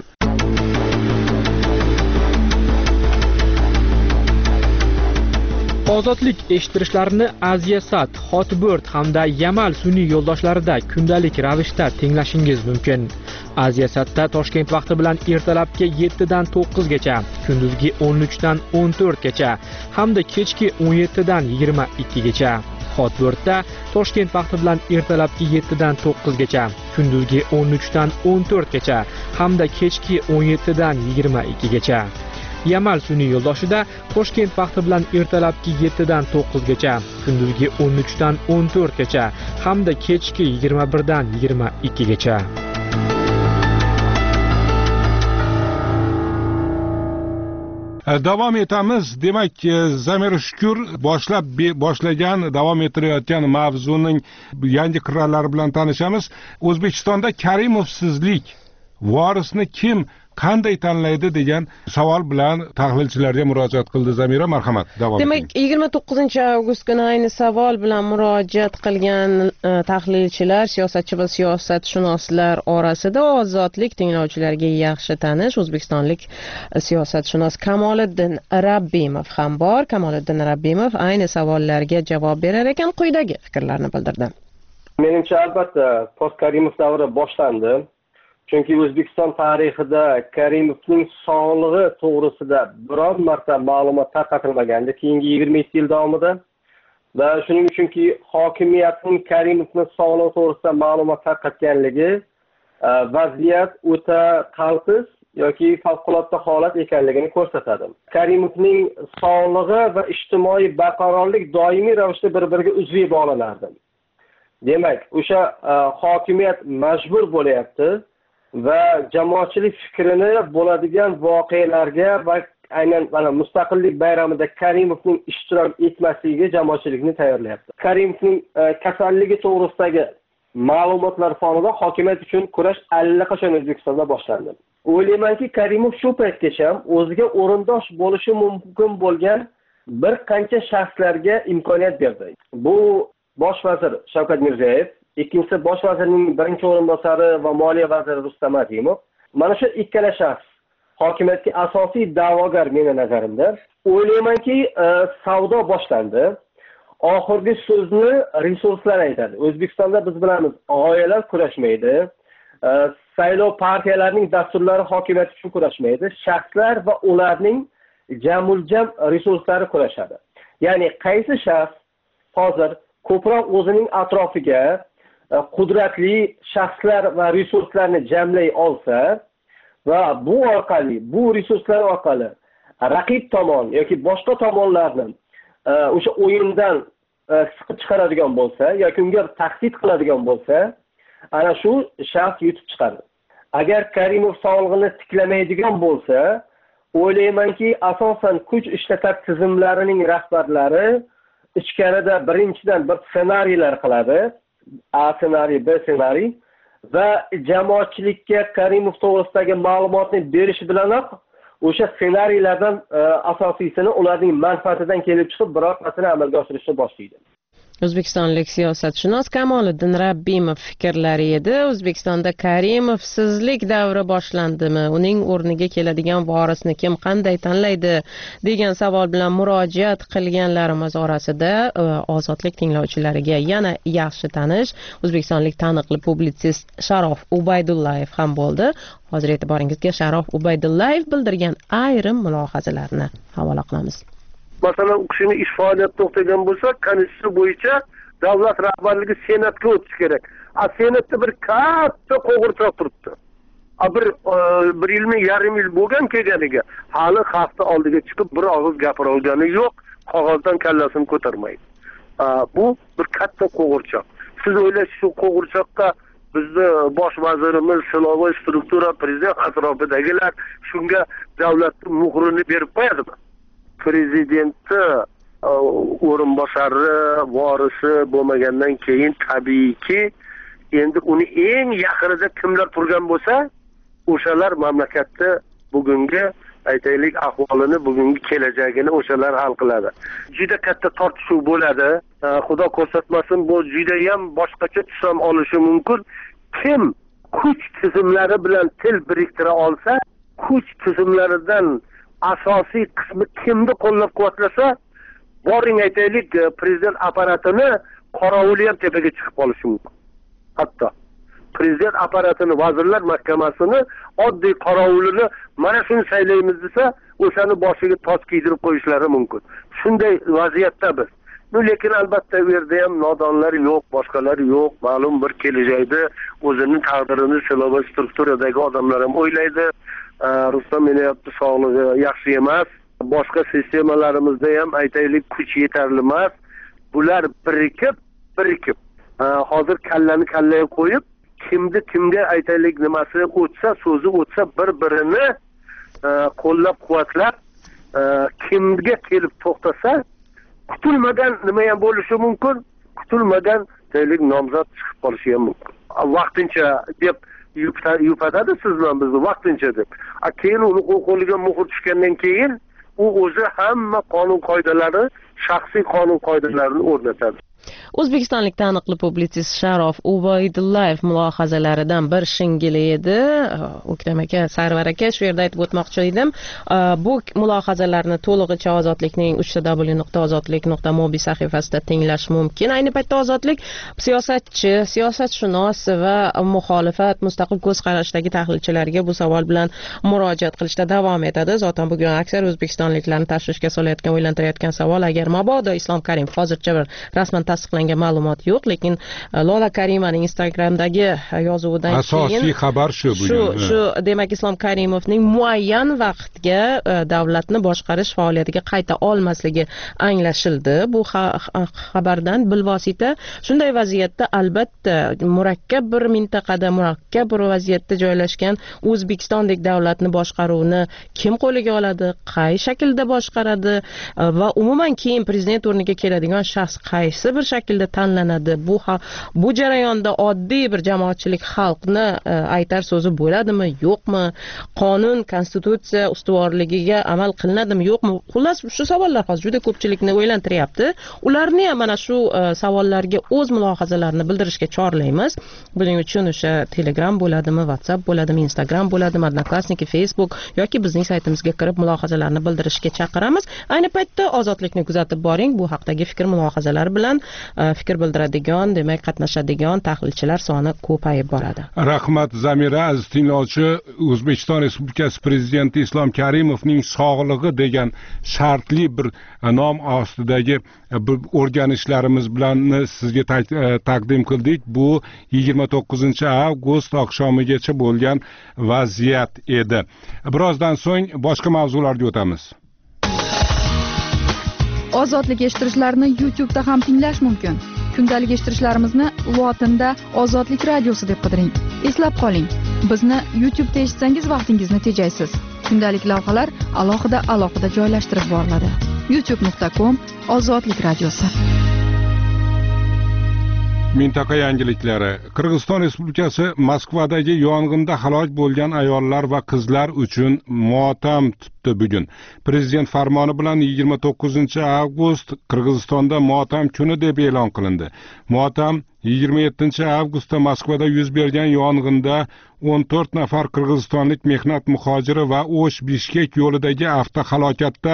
Ozodlik eshittirishlarini Aziyasat, Hotbird hamda Yamal sun'iy yo'ldoshlarida kundalik ravishda tinglashingiz mumkin. Aziyasatda Toshkent vaqti bilan ertalabki 7 dan 9 gacha, kunduzgi 13 dan 14 gacha hamda kechki 17 dan 22 gacha. Hotbirdda Toshkent vaqti bilan ertalabki 7 dan 9 gacha, kunduzgi 13 dan 14 gacha hamda kechki 17 dan 22 gacha. Yamal sun'iy yo'ldoshida Toshkent vaqti bilan ertalabki 7 dan 9 gacha, kunduzgi 13 dan 14 gacha hamda kechki 21 dan 22 gacha. Davom etamiz. Demak, Zamir Shukur boshlagan, davom ettirayotgan mavzuning yangi qirralari bilan tanishamiz. O'zbekistonda Karimovsizlik, vorisni kim qanday tanlaydi degan savol bilan tahlilchilarga murojaat qildi. Zamira, marhamat, davom eting. Demak, 29-avgust kuni ayni savol bilan murojaat qilgan tahlilchilar, siyosatchi va siyosatshunoslar orasida ozodlik tinglovchilariga yaxshi tanish o'zbekistonlik siyosatshunos Kamoliddin Rabbimov ham bor. Kamoliddin Rabbimov ayni savollarga javob berar ekan, quyidagi fikrlarni bildirdi. Menimcha albatta post Karimov davri boshlandi. Chunki O'zbekiston tarixida Karimovning sog'lig'i to'g'risida biror marta ma'lumot tarqatilmagandi keyingi 22 yil davomida. Va shuning uchunki hokimiyatning Karimovning sog'lig'i to'g'risida ma'lumot tarqatganligi vaziyat o'ta qaltis yoki favqulodda holat ekanligini ko'rsatadi. Karimovning sog'lig'i va ijtimoiy barqarorlik doimiy ravishda bir-biriga uzviy bog'lanardi. Demak, o'sha hokimiyat majbur bo'layapti va jamoatchilik fikrini bo'ladigan voqealarga va aynan mana mustaqillik bayramida Karimovning ishtirok etmasligiga jamoatchilikni tayyorlayapti. Karimovning kasalligi to'g'risidagi ma'lumotlar fonida hokimiyat uchun kurash allaqachon O'zbekistonda boshlandi. O'ylaymanki, Karimov shu paytgacha o'ziga o'rindosh bo'lishi mumkin bo'lgan bir qancha shaxslarga imkoniyat berdi. Bu Bosh vazir Shavkat Mirziyoyev, ikkinchisi bosh vazirning birinchi o'rinbosari va moliya vaziri Rustam Azimov. Mana shu ikkala shaxs hokimiyatga asosiy da'vogar meni nazarimda. O'ylaymanki, savdo boshlandi. Oxirgi so'zni resurslar aytadi. O'zbekistonda biz bilamiz, g'oyalar kurashmaydi. Saylov partiyalarining dasturlari hokimiyat uchun kurashmaydi. Shaxslar va ularning jamuljam resurslari kurashadi. Ya'ni qaysi shaxs hozir ko'proq o'zining atrofiga qudratli shaxslar va resurslarni jamlay olsa va bu orqali, bu resurslar orqali raqib tomon yoki boshqa tomonlarni o'sha o'yindan siqib chiqaradigan bo'lsa yoki unga tahdid qiladigan bo'lsa, ana shu shaxs yutib chiqadi. Agar Karimov sog'lig'ini tiklamaydigan bo'lsa, o'ylaymanki, asosan kuch ishlatar tizimlarining rahbarlari ichkarida birinchidan bir ssenariylar qiladi, A ssenariy, B ssenariy va jamoatchilikka Karimov to'g'risidagi ma'lumotni berish bilanoq o'sha ssenariylardan asosiysini ularning manfaatidan kelib chiqib birortasini amalga oshirishni boshlaydi. O'zbekistonlik siyosatshunos Kamoliddin Rabbimov fikrlari edi. O'zbekistonda Karimovsizlik davri boshlandimi? Uning o'rniga keladigan vorisni kim qanday tanlaydi degan savol bilan murojaat qilganlarimiz orasida ozodlik tinglovchilariga yana yaxshi tanish o'zbekistonlik taniqli publitsist Sharof Ubaydullayev ham bo'ldi. Hozir e'tiboringizga Sharof Ubaydullayev bildirgan ayrim mulohazalarni havola qilamiz. Masalan, u kishining ish faoliyati to'xtagan bo'lsa, konstitutsiya bo'yicha davlat rahbarligi senatga o'tishi kerak. Senatda bir katta qo'g'irchoq turibdi. Bir yilmi yarim yil bo'lgan kelganiga hali hafta oldiga chiqib bir og'iz gapira olgani yo'q, qog'ozdan kallasini ko'tarmaydi. Bu bir katta qo'g'irchoq. Siz o'ylaysiz, shu qo'g'irchoqqa bizni bosh vazirimiz, siloviy struktura, prezident atrofidagilar shunga davlatning muhrini berib qo'yadimi? Prezidentni o'rinbosari, vorisi bo'lmagandan keyin tabiiyki, endi uni eng yaqinida kimlar turgan bo'lsa, o'shalar mamlakatda bugungi aytaylik ahvolini, bugungi kelajagini o'shalar hal qiladi. Juda katta tortishuv bo'ladi. Xudo ko'rsatmasin, bu juda ham boshqacha tus ham olishi mumkin. Kim kuch tizimlari bilan til biriktira olsa, kuch tizimlaridan asosiy qismi kimni qo'llab-quvvatlasa, boring aytaylik, prezident apparatini qorovuli ham tepaga chiqib qolishi mumkin. Hatto prezident apparatini, vazirlar mahkamasini, oddiy qorovulini mana shuni saylaymiz desa, o'shani boshiga toj kiydirib qo'yishlari mumkin. Shunday vaziyatda biz. Lekin albatta u yerda ham nodonlar yo'q, boshqalari yo'q. Ma'lum bir kelajakda o'zining taqdirini siloviy strukturadagi odamlar ham o'ylaydi. Rustam Minayapti sog'lig'i yaxshi emas. Boshqa sistemalarimizda ham aytaylik kuch yetarli emas. Bular birikib hozir kallani kallaga qo'yib, kimga aytaylik nimasi o'tsa, so'zi o'tsa bir-birini qo'llab-quvvatlab, kimga kelib to'xtasa, kutilmagan nima ham bo'lishi mumkin, kutilmagan aytaylik nomzod chiqib qolishi ham mumkin. Vaqtincha deb yupatadi siz bilan bizni vaqtincha deb. Keyin uni qo'liga muhr tushgandan keyin u o'zi hamma qonun qoidalari, shaxsiy qonun qoidalarini o'rnatadi. O'zbekistonlik taniqli publitsist Sharof Ubaydullayev mulohazalaridan bir shingili edi. O'ktam aka, Sarvar aka, shu yerda aytib o'tmoqchi edim. Bu mulohazalarni to'lig'icha Ozodlikning 3w.ozodlik.mobi sahifasida tinglash mumkin. Ayni paytda Ozodlik siyosatchi, siyosatshunos va muxolifat mustaqil ko'z qarashdagi tahlilchilarga bu savol bilan murojaat qilishda davom etadi. Zotan bugun aksar o'zbekistonliklarni tashvishga solayotgan, o'ylantirayotgan savol, agar mabodo Islom Karimov, hozircha bir rasman tasdiqlangan ma'lumot yo'q, lekin Lola Karimaning Instagramdagi yozuvidan keyin asosiy xabar shu bugun. Shu demak Islom Karimovning muayyan vaqtga davlatni boshqarish faoliyatiga qayta olmasligi anglashildi. Bu xabardan bilvosita shunday vaziyatda albatta murakkab bir mintaqada, murakkab bir vaziyatda joylashgan O'zbekistondek davlatni boshqaruvni kim qo'liga oladi, qay shaklda boshqaradi va umuman keyin prezident o'rniga keladigan shaxs qaysi bir shaklda tanlanadi. Bu jarayonda oddiy bir jamoatchilik xalqni aytar so'zi bo'ladimi, yo'qmi? Qonun, konstitutsiya ustuvorligiga amal qilinadimi, yo'qmi? Xullas, shu savollar hozir juda ko'pchilikni o'ylantiryapti. Ularni ham mana shu savollarga o'z mulohazalarini bildirishga chorlaymiz. Buning uchun o'sha Telegram bo'ladimi, WhatsApp bo'ladimi, Instagram bo'ladimi, Odnoklassniki, Facebook yoki bizning saytimizga kirib mulohazalarni bildirishga chaqiramiz. Ayni paytda Ozodlikni kuzatib boring. Bu haqdagi fikr mulohazalar bilan fikr bildiradigan, demak qatnashadigan tahlilchilar soni ko'payib boradi. Rahmat Zamira. Aziz tinglovchi, O'zbekiston Respublikasi Prezidenti Islom Karimovning sog'lig'i degan shartli bir nom ostidagi o'rganishlarimiz bilan sizga taqdim qildik. Bu 29-avgust oqshomigacha bo'lgan vaziyat edi. Birozdan so'ng boshqa mavzularga o'tamiz. Ozodlik eshittirishlarni YouTube'da ham tinglash mumkin. Kundalik eshittirishlarimizni lotinda Ozodlik radiosi deb qidiring. Eslab qoling, bizni YouTube'da eshitsangiz vaqtingizni tejaysiz. Kundalik lavhalar alohida joylashtirib boriladi. youtube.com Ozodlik radiosi. Mintaqa yangiliklari. Qirg'iziston Respublikasi Moskvadagi yong'inda halok bo'lgan ayollar va qizlar uchun motam tutdi bugun. Prezident farmoni bilan 29-avgust Qirg'izistonda motam kuni deb e'lon qilindi. Motam 27-avgustda Moskvada yuz bergan yong'inda 14 nafar qirg'izistonlik mehnat muhojiri va O'sh-Bishkek yo'lidagi avtohalokatda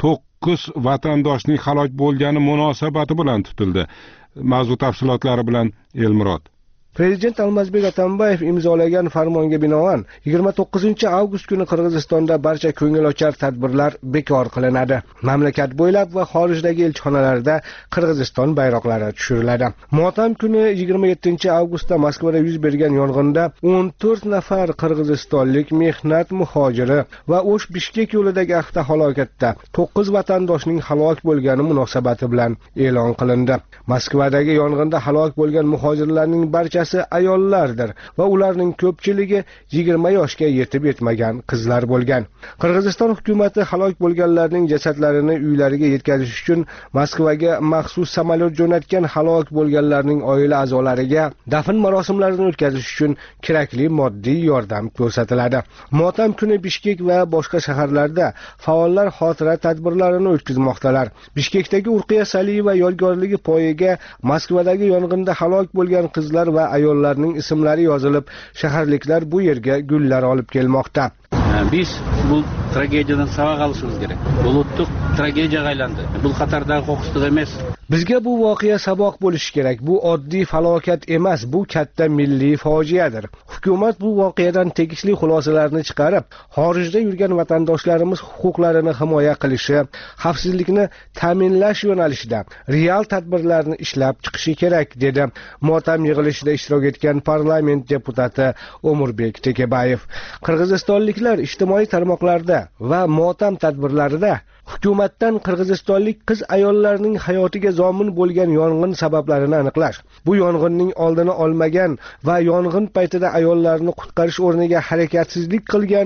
9 vatandoshning halok bo'lgani munosabati bilan tutildi. Mavzu tafsilotlari bilan Elmurod. Prezident Almazbek Atambayev imzolagan farmonga binoan 29-avgust kuni Qirg'izistonda barcha ko'ngilochar tadbirlar bekor qilinadi. Mamlakat bo'ylab va xorijdagi elchixonalarda Qirg'iziston bayroqlari tushiriladi. Motam kuni 27-avgustda Moskvada yuz bergan yong'inda 14 nafar qirg'izistonlik mehnat muhojiri va O'sh-Bishkek yo'lidagi avtohalokatda 9 vatandoshning halok bo'lgani munosabati bilan e'lon qilindi. Moskvadagi yong'inda halok bo'lgan muhojirlarning barchasi ayollardir va ularning ko'pchiligi 20 yoshga yetib yetmagan qizlar bo'lgan. Qirg'iziston hukumatı halok bo'lganlarning jasadlarini uylariga yetkazish uchun Moskvaga maxsus samolyot jo'natgan, halok bo'lganlarning oila a'zolariga dafn marosimlarini o'tkazish uchun kerakli moddiy yordam ko'rsatiladi. Motam kuni Bishkek va boshqa shaharlarda faollar xotira tadbirlarini o'tkazmoqdalar. Bishkekdagi Urqiya Saliyeva yodgorligi poyiga Moskvadagi yong'inda halok bo'lgan qizlar va ayollarning ismlari yozilib, shaharliklar bu yerga gullar olib kelmoqda. Biz bu tragediyadan saboq olishimiz kerak. Bu ulug' tragediyaga aylandi. Bu xatardagi qo'rqinchli emas. Bizga bu voqea saboq bo'lishi kerak. Bu oddiy falokat emas, bu katta milliy fojiadir. Hukumat bu voqeadan tegishli xulosalarni chiqarib, xorijda yurgan vatandoshlarimiz huquqlarini himoya qilishi, xavfsizlikni ta'minlash yo'nalishida real tadbirlarni ishlab chiqishi kerak, dedi motam yig'ilishida ishtirok etgan parlament deputati Umurbek Tekebayev. Qirg'izistonliklar ijtimoiy tarmoqlarda va motam tadbirlarida hukumatdan qirg'izistonlik qiz ayollarning hayotiga zomin bo'lgan yong'in sabablarini aniqlash, bu yong'inning oldini olmagan va yong'in paytida ayollarni qutqarish o'rniga harakatsizlik qilgan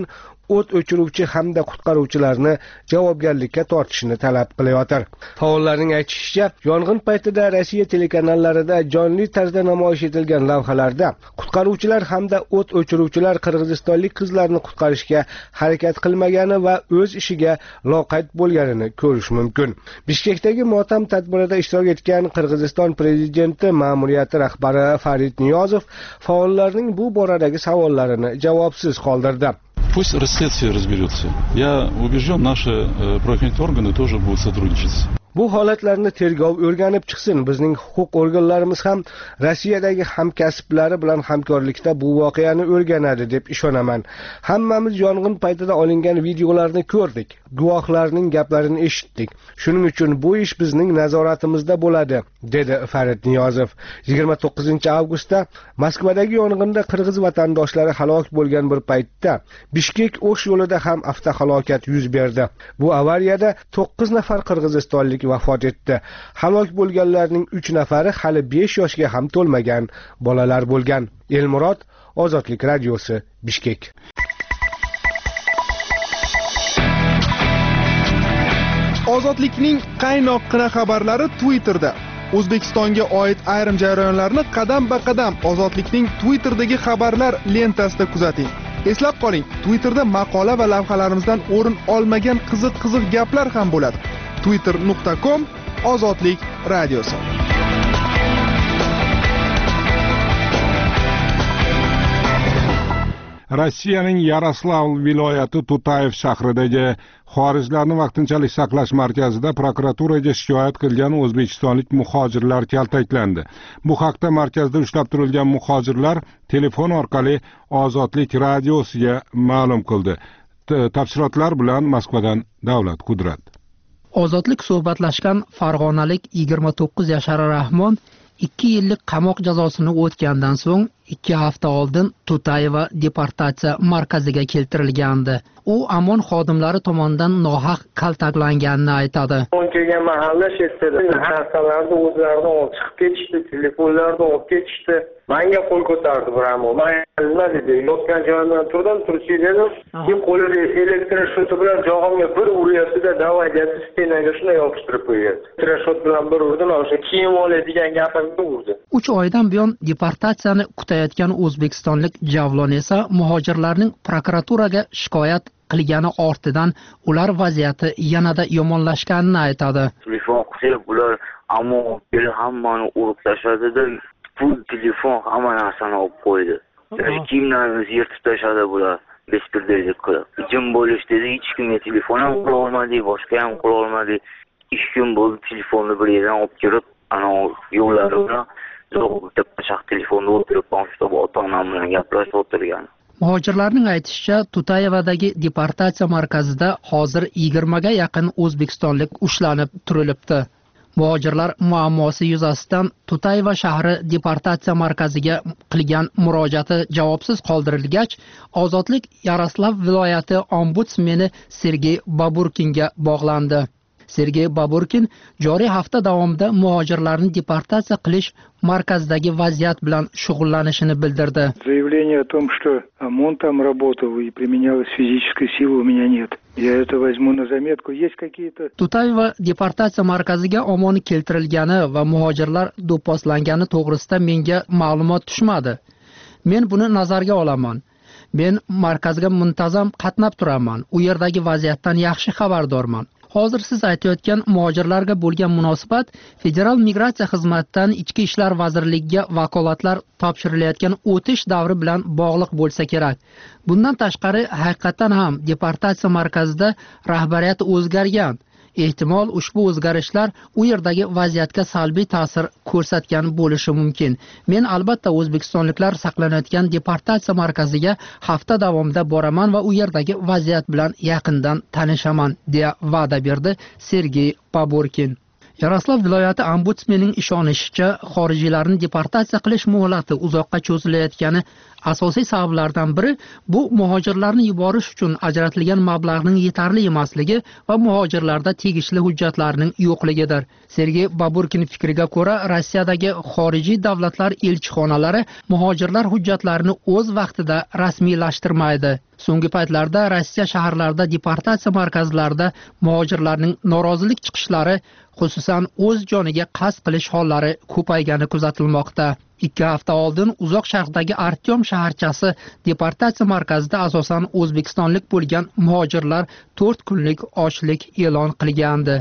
o't o'chiruvchi hamda qutqaruvchilarni javobgarlikka tortishni talab qilayotir. Faollarning aytishicha, yong'in paytida Rossiya telekanallarida jonli tarzda namoyish etilgan lavhalarda qutqaruvchilar hamda o't o'chiruvchilar qirg'izistonlik qizlarni qutqarishga harakat qilmagani va o'z ishiga loqayd bo'lganini ko'rish mumkin. Bishkekdagi motam tadbirida ishtirok etgan Qirg'iziston prezidenti ma'muriyati rahbari Farid Niyozov faollarning bu boradagi savollarini javobsiz qoldirdi. Пусть расследствие разберется. Я убежден, наши правоохранительные органы тоже будут сотрудничать. Bu holatlarni tergov o'rganib chiqsin. Bizning huquq organlarimiz ham Rossiyadagi hamkasblari bilan hamkorlikda bu voqeani o'rganadi deb ishonaman. Hammamiz yong'in paytida olingan videolarni ko'rdik. Guvohlarning gaplarini eshitdik. Shuning uchun bu ish bizning nazoratimizda bo'ladi, dedi Farid Niyozov. 29-avgustda Moskvadagi yong'inda qirg'iz vatandoshlari halok bo'lgan bir paytda Bishkek-O'sh yo'lida ham avtohalokat yuz berdi. Bu avariyada 9 nafar qirg'izistonlik vafot etdi. Halok bo'lganlarning 3 nafari hali 5 yoshga ham to'lmagan bolalar bo'lgan. Elmurod, Ozodlik radiosi, Bishkek. Ozodlikning qaynoqqina xabarlari Twitterda. O'zbekistonga oid ayrim jarayonlarni qadam-ba-qadam Ozodlikning Twitter'dagi xabarlar lentasida kuzating. Eslab qoling, Twitterda maqola va lavhalarimizdan o'rin olmagan qiziq gaplar ham bo'ladi. twitter.com Ozodlik radiosi. Rossiyaning Yaroslavl viloyati Tutayev shahridagi xorijlarni vaqtinchalik saqlash markazida prokuraturaga shikoyat qilgan o'zbekistonlik muhojirlar kaltaklandi. Bu haqda markazda ushlab turilgan muhojirlar telefon orqali Ozodlik radiosiga ma'lum qildi. Tafsilotlar bilan Moskvadan Davlat Qudrat. Ozodlik suhbatlashgan farg'onalik 29 yashar Rahmon 2 yillik qamoq jazosini o'tgandan so'ng 2 hafta oldin Tutayeva deportatsiya markaziga keltirilgandi. U Amon xodimlari tomonidan nohaq kaltaklanganini aytadi. Kelgan mahalla chetida narsalarni o'zlaridan olib chiqib ketishdi, telefonlarni olib ketishdi. Menga qo'l ko'tardi Bramo. Men nima dedi? Yotgan joyimdan turdim, turchi dedim. Keyin qo'lida elektroshot bilan jog'imga bir uryapti-da, davay deb stenaga shunday yopishtirib qo'yapti. Elektroshot bilan bir urdim, o'sha kiyim oladigan gapimni urdi. 3 oydan buyon deportatsiyani kutayotgan o'zbekistonlik Javlon esa muhojirlarning prokuraturaga shikoyat qilgani ortidan ular vaziyati yanada yomonlashganini aytadi. Telefon qilib ular ammo hammani urib tashladi-da, pul, telefon hamma narsani olib qo'ydi. Kiyimlarimizni yirtib tashladi bular. Bespirdelik qilib. Jim bo'lish dedi, hech kimga telefon ham qila olmadik, boshqa ham qila olmadik. 2 kun bo'ldi telefonni bir yerdan olib kirib, ana yo'llari bilan bitta telefonda o'tirib, ota-onam bilan gaplashib o'tirgan. Muhojirlarning aytishicha, Tutayevadagi deportatsiya markazida hozir 20 ga yaqin o'zbekistonlik ushlanib turilibdi. Muhojirlar muammosi yuzasidan Tutayeva shahri deportatsiya markaziga qilgan murojaati javobsiz qoldirilgach, Ozodlik Yaroslav viloyati ombudsmeni Sergey Baburkinga bog'landi. Sergey Baburkin joriy hafta davomida muhojirlarni deportatsiya qilish markazidagi vaziyat bilan shug'ullanishini bildirdi. Заявление о том, что ОМОН там работал и применялась физическая сила, у меня нет. Я это возьму на заметку. Есть какие-то... Tutayeva deportatsiya markaziga OMON keltirilgani va muhojirlar do'pposlangani to'g'risida menga ma'lumot tushmadi. Men buni nazarga olaman. Men markazga muntazam qatnab turaman. U yerdagi vaziyatdan yaxshi xabardorman. Hozir siz aytayotgan muhojirlarga bo'lgan munosabat Federal migratsiya xizmatidan Ichki ishlar vazirligiga vakolatlar topshirilayotgan o'tish davri bilan bog'liq bo'lsa kerak. Bundan tashqari haqiqatan ham deportatsiya markazida rahbariyat o'zgargan. Ehtimol ushbu o'zgarishlar u yerdagi vaziyatga salbiy ta'sir ko'rsatgan bo'lishi mumkin. Men albatta o'zbekistonliklar saqlanayotgan deportatsiya markaziga hafta davomida boraman va u yerdagi vaziyat bilan yaqindan tanishaman, deya va'da berdi Sergey Baburkin. Yaroslav viloyati ombudsmenining ishonishicha, xorijiylarni deportatsiya qilish muhlati uzoqqa cho'zilayotgani asosiy sabablardan biri bu muhojirlarni yuborish uchun ajratilgan mablag'ning yetarli emasligi va muhojirlarda tegishli hujjatlarning yo'qligidir. Sergey Baburkin fikriga ko'ra, Rossiyadagi xorijiy davlatlar elchixonalari muhojirlar hujjatlarini o'z vaqtida rasmiylashtirmaydi. So'nggi paytlarda Rossiya shaharlarida deportatsiya markazlarida muhojirlarning norozilik chiqishlari, xususan o'z joniga qasd qilish hollari ko'paygani kuzatilmoqda. 2 hafta oldin uzoq sharqdagi Artyom shaharchasi deportatsiya markazida asosan o'zbekistonlik bo'lgan muhojirlar 4 kunlik ochlik e'lon qilgandi.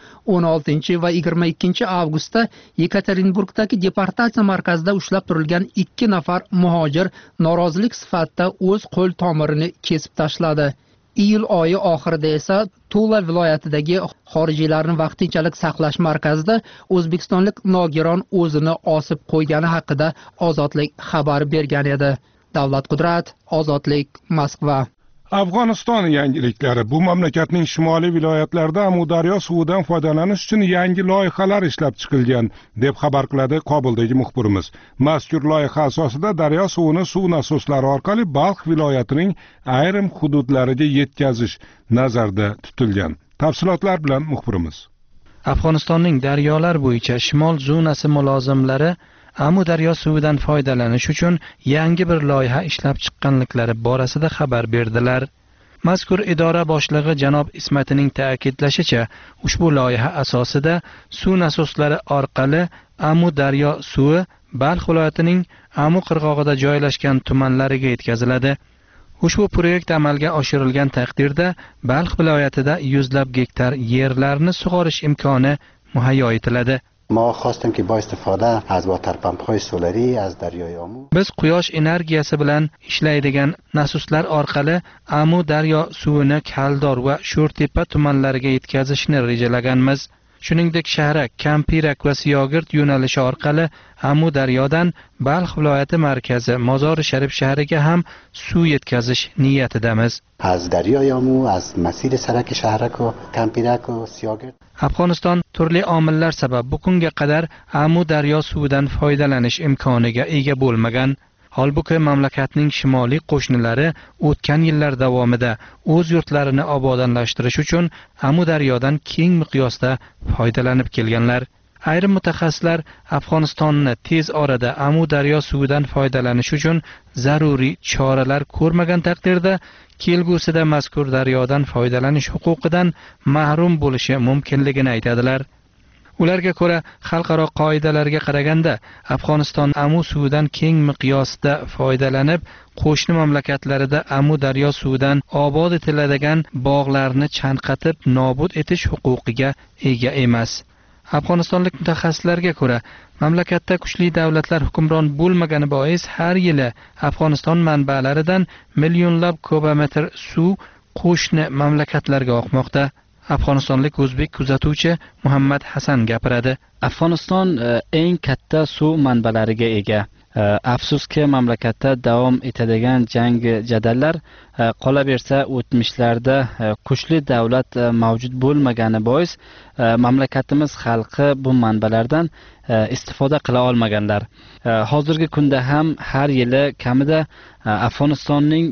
16 va 22 avgustda Yekaterinburgdagi deportatsiya markazida ushlab turilgan 2 nafar muhojir norozilik sifatida o'z qo'l tomirini kesib tashladi. Iyul oyi oxirida esa Tula viloyatidagi xorijiylarni vaqtinchalik saqlash markazida o'zbekistonlik nogiron o'zini osib qo'ygani haqida Ozodlik xabar bergan edi. Davlat Qudrat, Ozodlik, Moskva. Afg'oniston yangiliklari. Bu mamlakatning shimoliy viloyatlarida Amudaryo suvidan foydalanish uchun yangi loyihalar ishlab chiqilgan, deb xabar qiladi Kobuldagi muxbirimiz. Mazkur loyiha asosida daryo suvini suv nasoslari orqali Balx viloyatining ayrim hududlariga yetkazish nazarda tutilgan. Tafsilotlar bilan muxbirimiz. Afg'onistonning daryolar bo'yicha shimol zonasi mulozimlari Amudaryo suvidan foydalanish uchun yangi bir loyiha ishlab chiqqanliklari borasida xabar berdilar. Mazkur idora boshlig'i janob Ismatining ta'kidlashicha, ushbu loyiha asosida suv nasoslari orqali Amudaryo suvi Balx viloyatining Amu qirg'og'ida joylashgan tumanlariga yetkaziladi. Ushbu proyekt amalga oshirilgan taqdirda Balx viloyatida yuzlab gektar yerlarni sug'orish imkoni muhayyo etiladi. ما خواستیم که با استفاده از واترپمپ‌های سولری از دریای آمو biz quyosh energiyasi bilan ishlaydigan nasoslar orqali Amu daryo suvini Kaldor va Sho'rtepa tumanlariga yetkazishni rejalaganmiz. Shuningdek, Shahrak, Kampirak va Siyogirt yo'nalishi orqali Amu daryodan Balx viloyati markazi Mozori Sharif shahriga ham suv yetkazish niyatidamiz. از دریای آمو از مسیر سرک شهرک و کمپیرک و سیاگرد Afg'oniston turli omillar sabab bu kunga qadar Amu daryo suvidan foydalanish imkoniga ega bo'lmagan. Holbuki mamlakatning shimoliy qo'shnilari o'tgan yillar davomida o'z yurtlarini obodonlashtirish uchun Amu daryodan keng miqyosda foydalanib kelganlar. Ayrim mutaxassislar Afg'onistonni tez orada Amu daryo suvidan foydalanish uchun zaruriy choralar ko'rmagan taqdirda kelgusida mazkur daryodan foydalanish huquqidan mahrum bo'lishi mumkinligini aytadilar. Ularga ko'ra, xalqaro qoidalarga qaraganda Afg'oniston Amu suvidan keng miqyosda foydalanib, qo'shni mamlakatlarida Amu daryo suvidan obod etiladigan bog'larni chanqatib nobud etish huquqiga ega emas. Afg'onistonlik mutaxassislarga ko'ra, mamlakatda kuchli davlatlar hukmron bo'lmagani bois har yili Afg'oniston manbalaridan millionlab kubometr suv qo'shni mamlakatlarga oqmoqda. Afg'onistonlik o'zbek kuzatuvchi Muhammad Hasan gapiradi. Afg'oniston eng katta suv manbalariga ega. Afsuski mamlakatda davom etadigan jang jadallar qolaversa o'tmishlarda kuchli davlat mavjud bo'lmagani bois mamlakatimiz xalqi bu manbalardan istifoda qila olmaganlar. Hozirgi kunda ham har yili kamida Afg'onistonning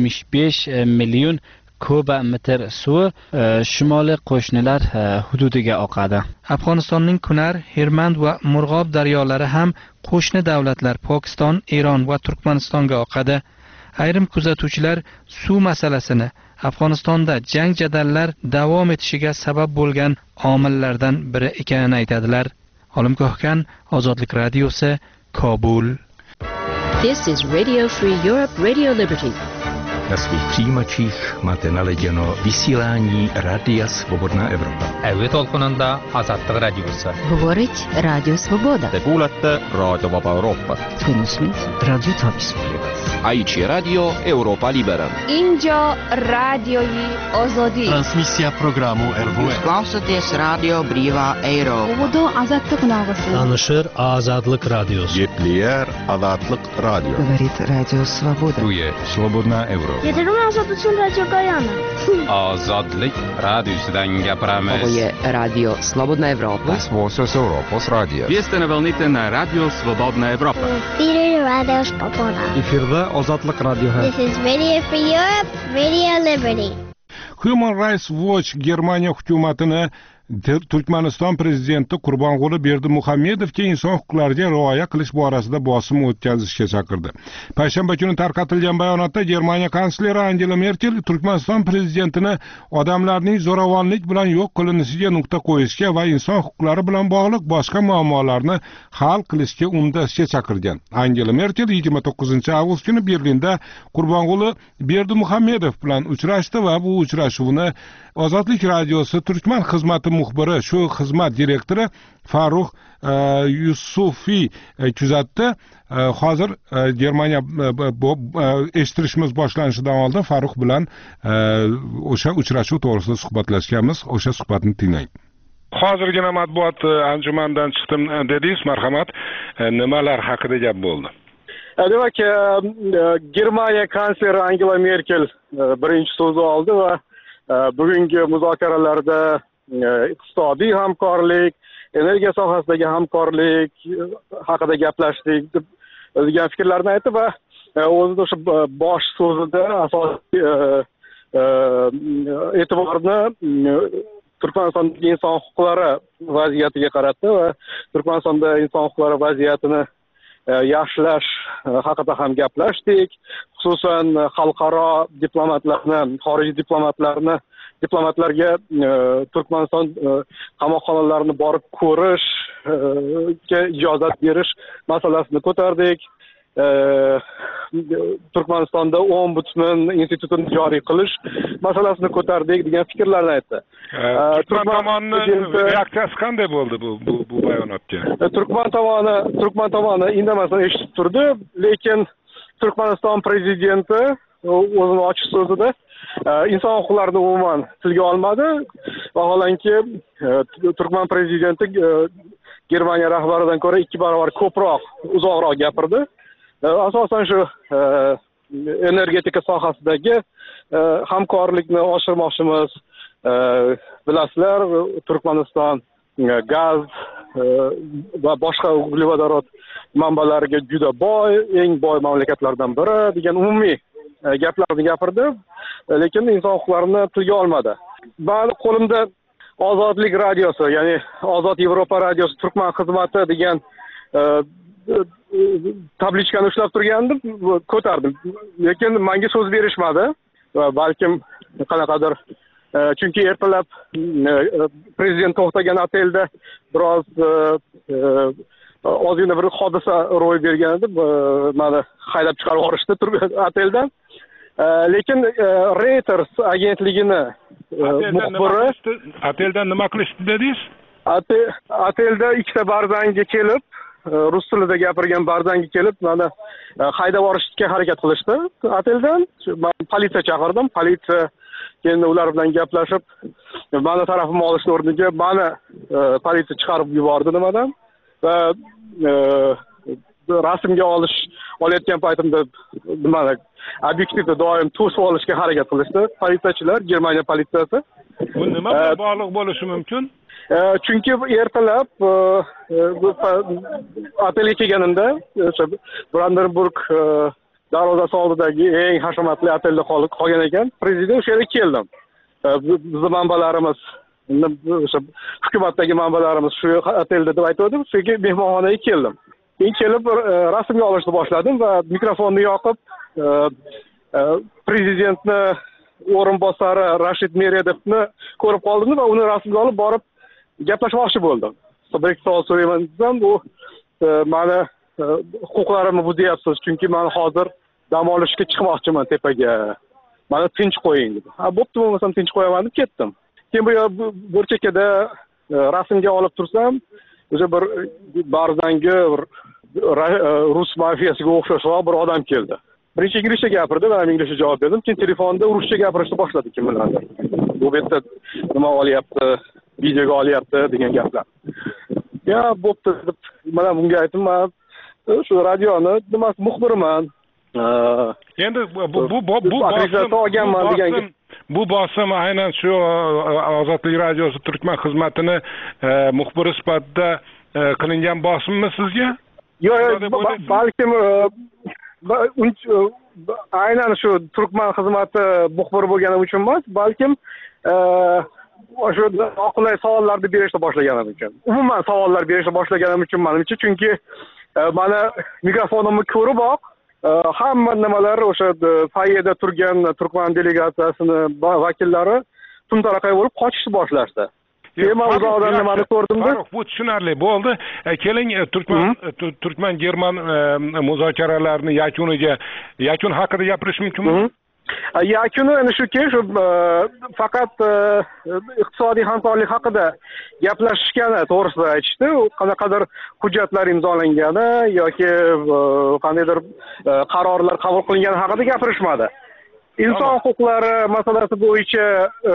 75 million kubometr suvi shimoliy qo'shnilar hududiga oqadi. Afg'onistonning Kunar, Hermand va Murg'ob daryolari ham qo'shni davlatlar Pokiston, Eron va Turkmanistonga oqadi. Ayrim kuzatuvchilar suv masalasini Afg'onistonda jang jadallar davom etishiga sabab bo'lgan omillardan biri ekanini aytadilar. Olim Ko'hkan, Ozodlik radiosi, Kobul. This is Radio Free Europe, Radio Liberty. Na svých přijímačích máte naladěno vysílání Rádia Svobodná Evropa. Evvet толқынында Азаттық радиосы. Говорить Радио Свобода. Te kuulate Raadio Vaba Euroopat. Tunnismed Radio Tomis. Aici Radio Europa Libera. Injo radioi Ozodi. Transmisja programu RVE. Klausoties Radio Brīvā Eiropa. Uvudu Azatlık kulağısı. Tanışır Azadlık Radiosu. Gepleyer Azadlık Radyo. Говорит Радио Свобода. Tuye Svobodna Evropa. Yeterim Azad uchun Radio Gayana. Ozodlik radiosudan gapiramiz. Ovo je Radio Slobodna Evropa. Svosos Europos Radio. Veste na volnite na Radio Svobodna Evropa. Radio Svoboda. Efirde Ozodlik Radyosi. This is Radio Free Europe, Radio Liberty. Human Rights Watch Germaniya hukumatini Turkmaniston prezidenti Qurbonquli Berdimuhamedovga inson huquqlariga rioya qilish borasida bosim o'tkazishga chaqirdi. Payshanba kuni tarqatilgan bayonotda Germaniya kansleri Angela Merkel Turkmaniston prezidentini odamlarning zo'ravonlik bilan yo'q qilinishiga nuqta qo'yishga va inson huquqlari bilan bog'liq boshqa muammolarni hal qilishga undashga chaqirgan. Angela Merkel 29-avgust kuni Berlinda Qurbonquli Berdimuhamedov bilan uchrashdi va bu uchrashuvni Ozodlik radiosi Turkman xizmati muxbiri, shu xizmat direktori Farruh Yusufiy kuzatdi. Hozir Germaniya eshittirishimiz boshlanishidan oldin Farruh bilan o'sha uchrashuv to'g'risida suhbatlashganmiz. O'sha suhbatni tinglang. Hozirgina matbuot anjumandan chiqdim dedingiz, marhamat. Nimalar haqida gap bo'ldi? Demak, Germaniya kansleri Angela Merkel birinchi so'zni oldi va bugungi muzokaralarda iqtisodiy hamkorlik, energiya sohasidagi hamkorlik haqida gaplashdik degan fikrlarni aytdi va o'zida o'sha bosh so'zida asosiy e'tiborni Turkmanistondagi inson huquqlari vaziyatiga qaratdi va Turkmanistonda inson huquqlari vaziyatini yaxshilash haqida ham gaplashdik. Xususan xalqaro diplomatlarni, xorijiy diplomatlarga Turkmaniston qamoqxonalarini borib ko'rishga ijozat berish masalasini ko'tardik. Turkmanistonda ombudsman institutini joriy qilish masalasini ko'tardik degan fikrlarni aytdi. Turkman tomonining reaksiyasi qanday bo'ldi bu bayonotga? Turkman tomoni indamasdan eshitib turdi, lekin Turkmaniston prezidenti o'zini ochiq so'zida inson huquqlarini umuman tilga olmadi. Vaholanki Turkman prezidenti Germaniya rahbaridan ko'ra 2 barobar ko'proq, uzoqroq gapirdi. Asosan shu energetika sohasidagi hamkorlikni oshirmoqchimiz. Bilasizlar, Turkmaniston gaz va boshqa uglevodorod manbalariga juda boy, eng boy mamlakatlardan biri degan umumiy gaplarni gapirdi, lekin inson huquqlarini tilga olmadi. Men qo'limda Ozodlik radiosi, ya'ni Ozod Yevropa radiosi Turkman xizmati degan tablichkani ushlab turgandim, ko'tardim. Lekin menga so'z berishmadi. Balkim qanaqadir chunki ertalab prezident to'xtagan otelda biroz ozgina bir hodisa ro'y bergan edi. Meni haydab chiqarib yuborishdi oteldan. Lekin Reuters agentligini muxbiri oteldan nima qilishdi dedingiz? Otelda ikkita barzangi kelib, rus tilida gapirgan barzangi kelib, meni haydab yuborishga harakat qilishdi oteldan. Men politsiya chaqirdim. Politsiya keyin ular bilan gaplashib, meni tarafimni olishni o'rniga meni politsiya chiqarib yubordi nimadan. Va rasmga olayotgan paytimda nimani obyektivda doim to'sib olishga harakat qilishdi politsiyachilar, Germaniya politsiyasi. Bu nima bilan bog'liq bo'lishi mumkin? Chunki ertalab otelga kelganimda o'sha Brandenburg darvozasi oldidagi eng hashamatli otelda qolgan ekan. Prezident o'sha yerga keldim. Bizning manbalarimiz, o'sha hukumatdagi manbalarimiz shu otelda deb aytdim. Chunki mehmonxonaga keldim. Keyin kelib rasmga olishni boshladim va mikrofonni yoqib prezidentni o'rinbosari Rashid Meredovni ko'rib qoldim va uni rasmga olib borib gaplashmoqchi bo'ldim. Bir savol so'rayman desam, bu meni huquqlarimni buzyapsiz, chunki men hozir dam olishga chiqmoqchiman tepaga. Meni tinch qo'ying dedi. Bo'pti, bo'lmasam tinch qo'yaman deb ketdim. Keyin bu burchakada rasmga olib tursam, o'sha bir barzangi rus mafiyasiga o'xshashroq bir odam keldi. Birinchi inglizcha gapirdi, men inglizcha javob berdim. Keyin telefonda ruscha gapirishni boshladi kim bilandir. Bu yerda nima olyapti, videoga olyapti degan gaplar. Ya bo'pti deb mana bunga aytdim, men shu radioni nimasi muxbiriman. Endi bu bosim aynan shu Ozodlik radiosi Turkman xizmatini muxbiri sifatida qilingan bosimmi sizga? Yo'q, balkim aynan shu Turkman xizmati muxbiri bo'lganim uchun emas, balkim o'sha noqulay savollarni berishni boshlaganim uchun. Umuman savollar berishni boshlaganim uchun menimcha, chunki mana mikrofonimni ko'riboq hamma nimalar o'sha foyeda turgan Turkman delegatsiyasini vakillari tumtaraqay bo'lib qochishni boshlashdi. Men o'zimdan nimani ko'rdimda? Bu tushunarli bo'ldi. Keling Turkman German muzokaralarini yakun haqida gapirish mumkinmi? Yakuni ana shuki, faqat iqtisodiy hamkorlik haqida gaplashishgani to'g'risida aytishdi. Qanaqadir hujjatlar imzolangani yoki qandaydir qarorlar qabul qilingani haqida gapirishmadi. Inson huquqlari masalasi bo'yicha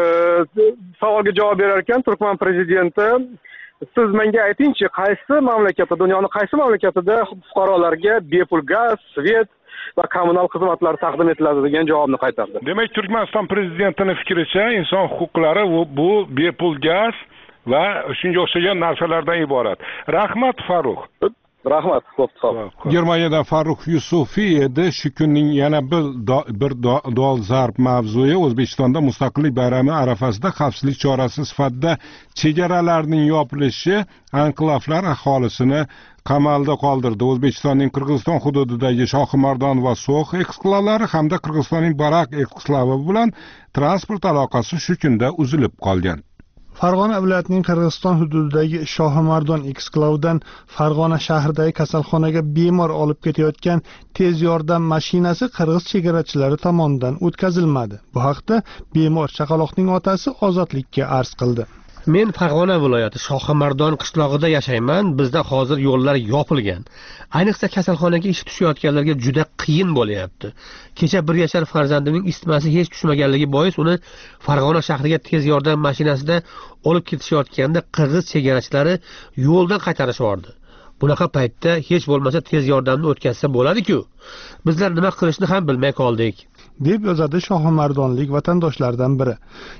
savolga javob berar ekan Turkman prezidenti, siz menga aytingchi, dunyoning qaysi mamlakatida fuqarolarga bepul gaz, svet va kommunal xizmatlar taqdim etiladi degan javobni qaytardi. Demak, Turkmaniston prezidentining fikricha inson huquqlari bu bepul gaz va shunga o'xshagan narsalardan iborat. Rahmat Farruh. Rahmat, ko'p sog'. Germaniyadan Farruh Yusufiy edi. Shu kunning yana bir dolzarb mavzusi O'zbekistonda Mustaqillik bayrami arafasida xavfsizlik chorasi sifatida chegaralarning yopilishi anklavlar aholisini qamalda qoldirdi. O'zbekistonning Qirg'iziston hududidagi Shohimardon va So'x eksklavlari hamda Qirg'izistonning Barak eksklavi bilan transport aloqasi shu kunda uzilib qolgan. Farg'ona viloyatining Qirg'iziston hududidagi Shohimardon eksklavidan Farg'ona shahridagi kasalxonaga bemor olib ketayotgan tez yordam mashinasi qirg'iz chegarachilari tomonidan o'tkazilmadi. Bu haqda bemor chaqaloqning otasi Ozodlikka arz qildi. Men Farg'ona viloyati Shohimardon qishlog'ida yashayman. Bizda hozir yo'llar yopilgan. Ayniqsa kasalxonaga ishi tushayotganlarga juda qiyin bo'layapti. Kecha 1 yashar farzandimning isitmasi hech tushmaganligi bois uni Farg'ona shahriga tez yordam mashinasida olib ketishayotganda qirg'iz chegarachilari yo'ldan qaytarishyordi. Bunaqa paytda hech bo'lmasa tez yordamni o'tkazsa bo'ladi-ku. Bizlar nima qilishni ham bilmay qoldik, deb yozadi shohimardonlik vatandoshlardan biri.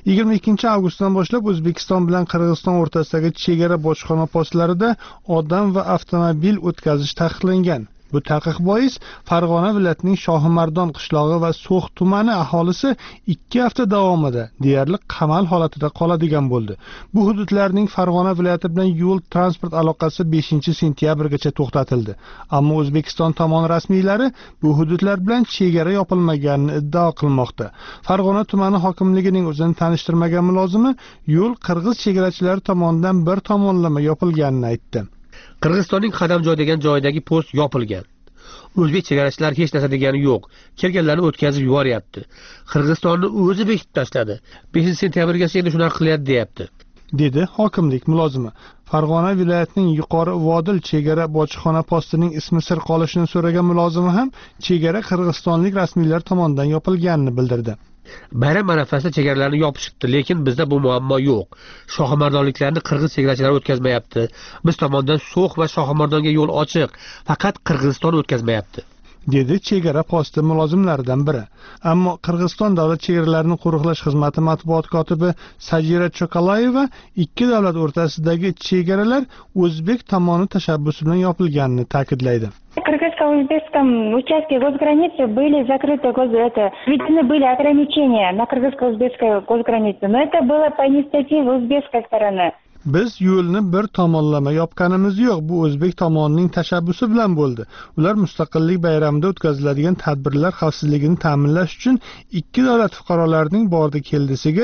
22 avgustdan boshlab O'zbekiston bilan Qirg'iziston o'rtasidagi chegara bojxona postlarida odam va avtomobil o'tkazish taqiqlangan. Bu taqiq bois Farg'ona viloyatining Shohimardon qishlog'i va So'x tumani aholisi 2 hafta davomida deyarli qamal holatida qoladigan bo'ldi. Bu hududlarning Farg'ona viloyati bilan yo'l transport aloqasi 5-sentyabrgacha to'xtatildi. Ammo O'zbekiston tomoni rasmiylari bu hududlar bilan chegara yopilmaganini iddao qilmoqda. Farg'ona tumani hokimligining o'zini tanishtirmagan mulozimi yo'l qirg'iz chegarachilari tomonidan bir tomonlama yopilganini aytdi. Qirg'izistonning Qadamjoy degan joydagi post yopilgan. O'zbek chegarachilar hech narsa degani yo'q. Kelganlarni o'tkazib yuboryapti. Qirg'izistonni o'zi bekitib tashladi. 5-sentyabrgacha endi shunaqa qilyapti, deyapti, dedi hokimlik mulozimi. Farg'ona viloyatining Yuqori Vodil chegara bojxona postining ismi sir qolishini so'ragan mulozimi ham chegara qirg'izistonlik rasmiylar tomonidan yopilganini bildirdi. Bayram arafasida chegaralarni yopishibdi, lekin bizda bu muammo yo'q. Shohimardonliklarni qirg'iz chegarachilari o'tkazmayapti. Biz tomondan So'x va Shohimardonga yo'l ochiq, faqat Qirg'iziston o'tkazmayapti, dedi chegara posti mulozimlaridan biri. Ammo Qirg'iziston davlat chegaralarini qo'riqlash xizmati matbuot kotibi Sajira Chokalayeva ikki davlat o'rtasidagi chegaralar O'zbek tomoni tashabbusi bilan yopilganini ta'kidlaydi. В кыргызско-узбекском участке госграницы были закрыты, введены были ограничения на кыргызско-узбекской госгранице, но это было по инициативе узбекской стороны. Biz yo'lni bir tomonlama yopganimiz yo'q, bu O'zbek tomonining tashabbusi bilan bo'ldi. Ular mustaqillik bayramida o'tkaziladigan tadbirlar xavfsizligini ta'minlash uchun ikki davlat fuqarolarining bordi keldisiga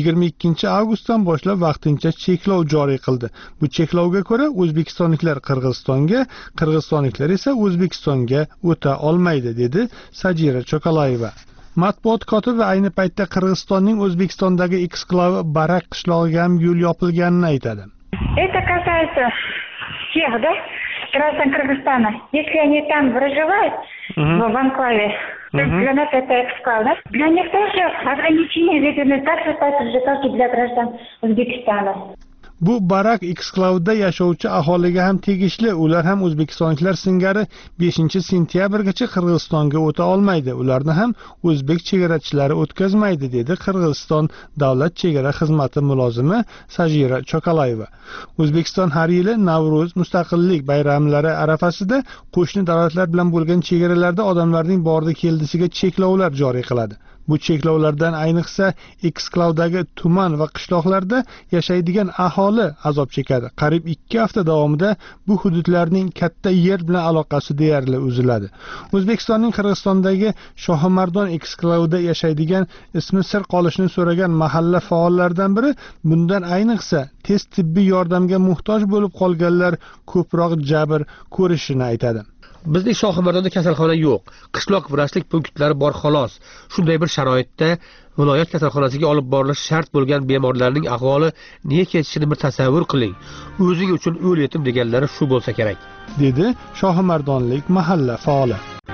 22 avgustdan boshlab vaqtincha cheklov joriy qildi. Bu cheklovga ko'ra O'zbekistonliklar Qirg'izistonga, Qirg'izistonliklar esa O'zbekistonga o'ta olmaydi, dedi Sajira Chokalayeva. Matbuot kotibi ayni paytda Qirg'izistonning O'zbekistondagi eksklavi Barak qishlog'iga ham yo'l yopilganini aytadi. Это касается всех, да, граждан Кыргызстана. Если они там проживают, в анклаве, то для нас это эксклав, да? Для них тоже ограничения введены так же, как и для граждан Узбекистана. Bu Barak eksklavida yashovchi aholiga ham tegishli. Ular ham o'zbekistonliklar singari 5-sentyabrgacha Qirg'izistonga o'ta olmaydi. Ularni ham o'zbek chegarachilari o'tkazmaydi, dedi Qirg'iziston davlat chegara xizmati mulozimi Sajira Chokalayeva. O'zbekiston har yili Navro'z, Mustaqillik bayramlari arafasida qo'shni davlatlar bilan bo'lgan chegaralarda odamlarning bordi keldisiga cheklovlar joriy qiladi. Bu cheklovlardan ayniqsa eksklavdagi tuman va qishloqlarda yashaydigan aholi azob chekadi. Qariyb 2 hafta davomida bu hududlarning katta yer bilan aloqasi deyarli uziladi. O'zbekistonning Qirg'izistondagi Shohimardon eksklavida yashaydigan ismi sir qolishini so'ragan mahalla faollaridan biri bundan ayniqsa tez tibbiy yordamga muhtoj bo'lib qolganlar ko'proq jabr ko'rishini aytadi. Bizning Shohimardonda kasalxona yo'q. Qishloq vrachlik punktlari bor xolos. Shunday bir sharoitda viloyat kasalxonasiga olib borilishi shart bo'lgan bemorlarning ahvoli nega kechishini bir tasavvur qiling. O'zing uchun o'l yetim deganlari shu bo'lsa kerak, dedi Shohimardonlik mahalla faoli.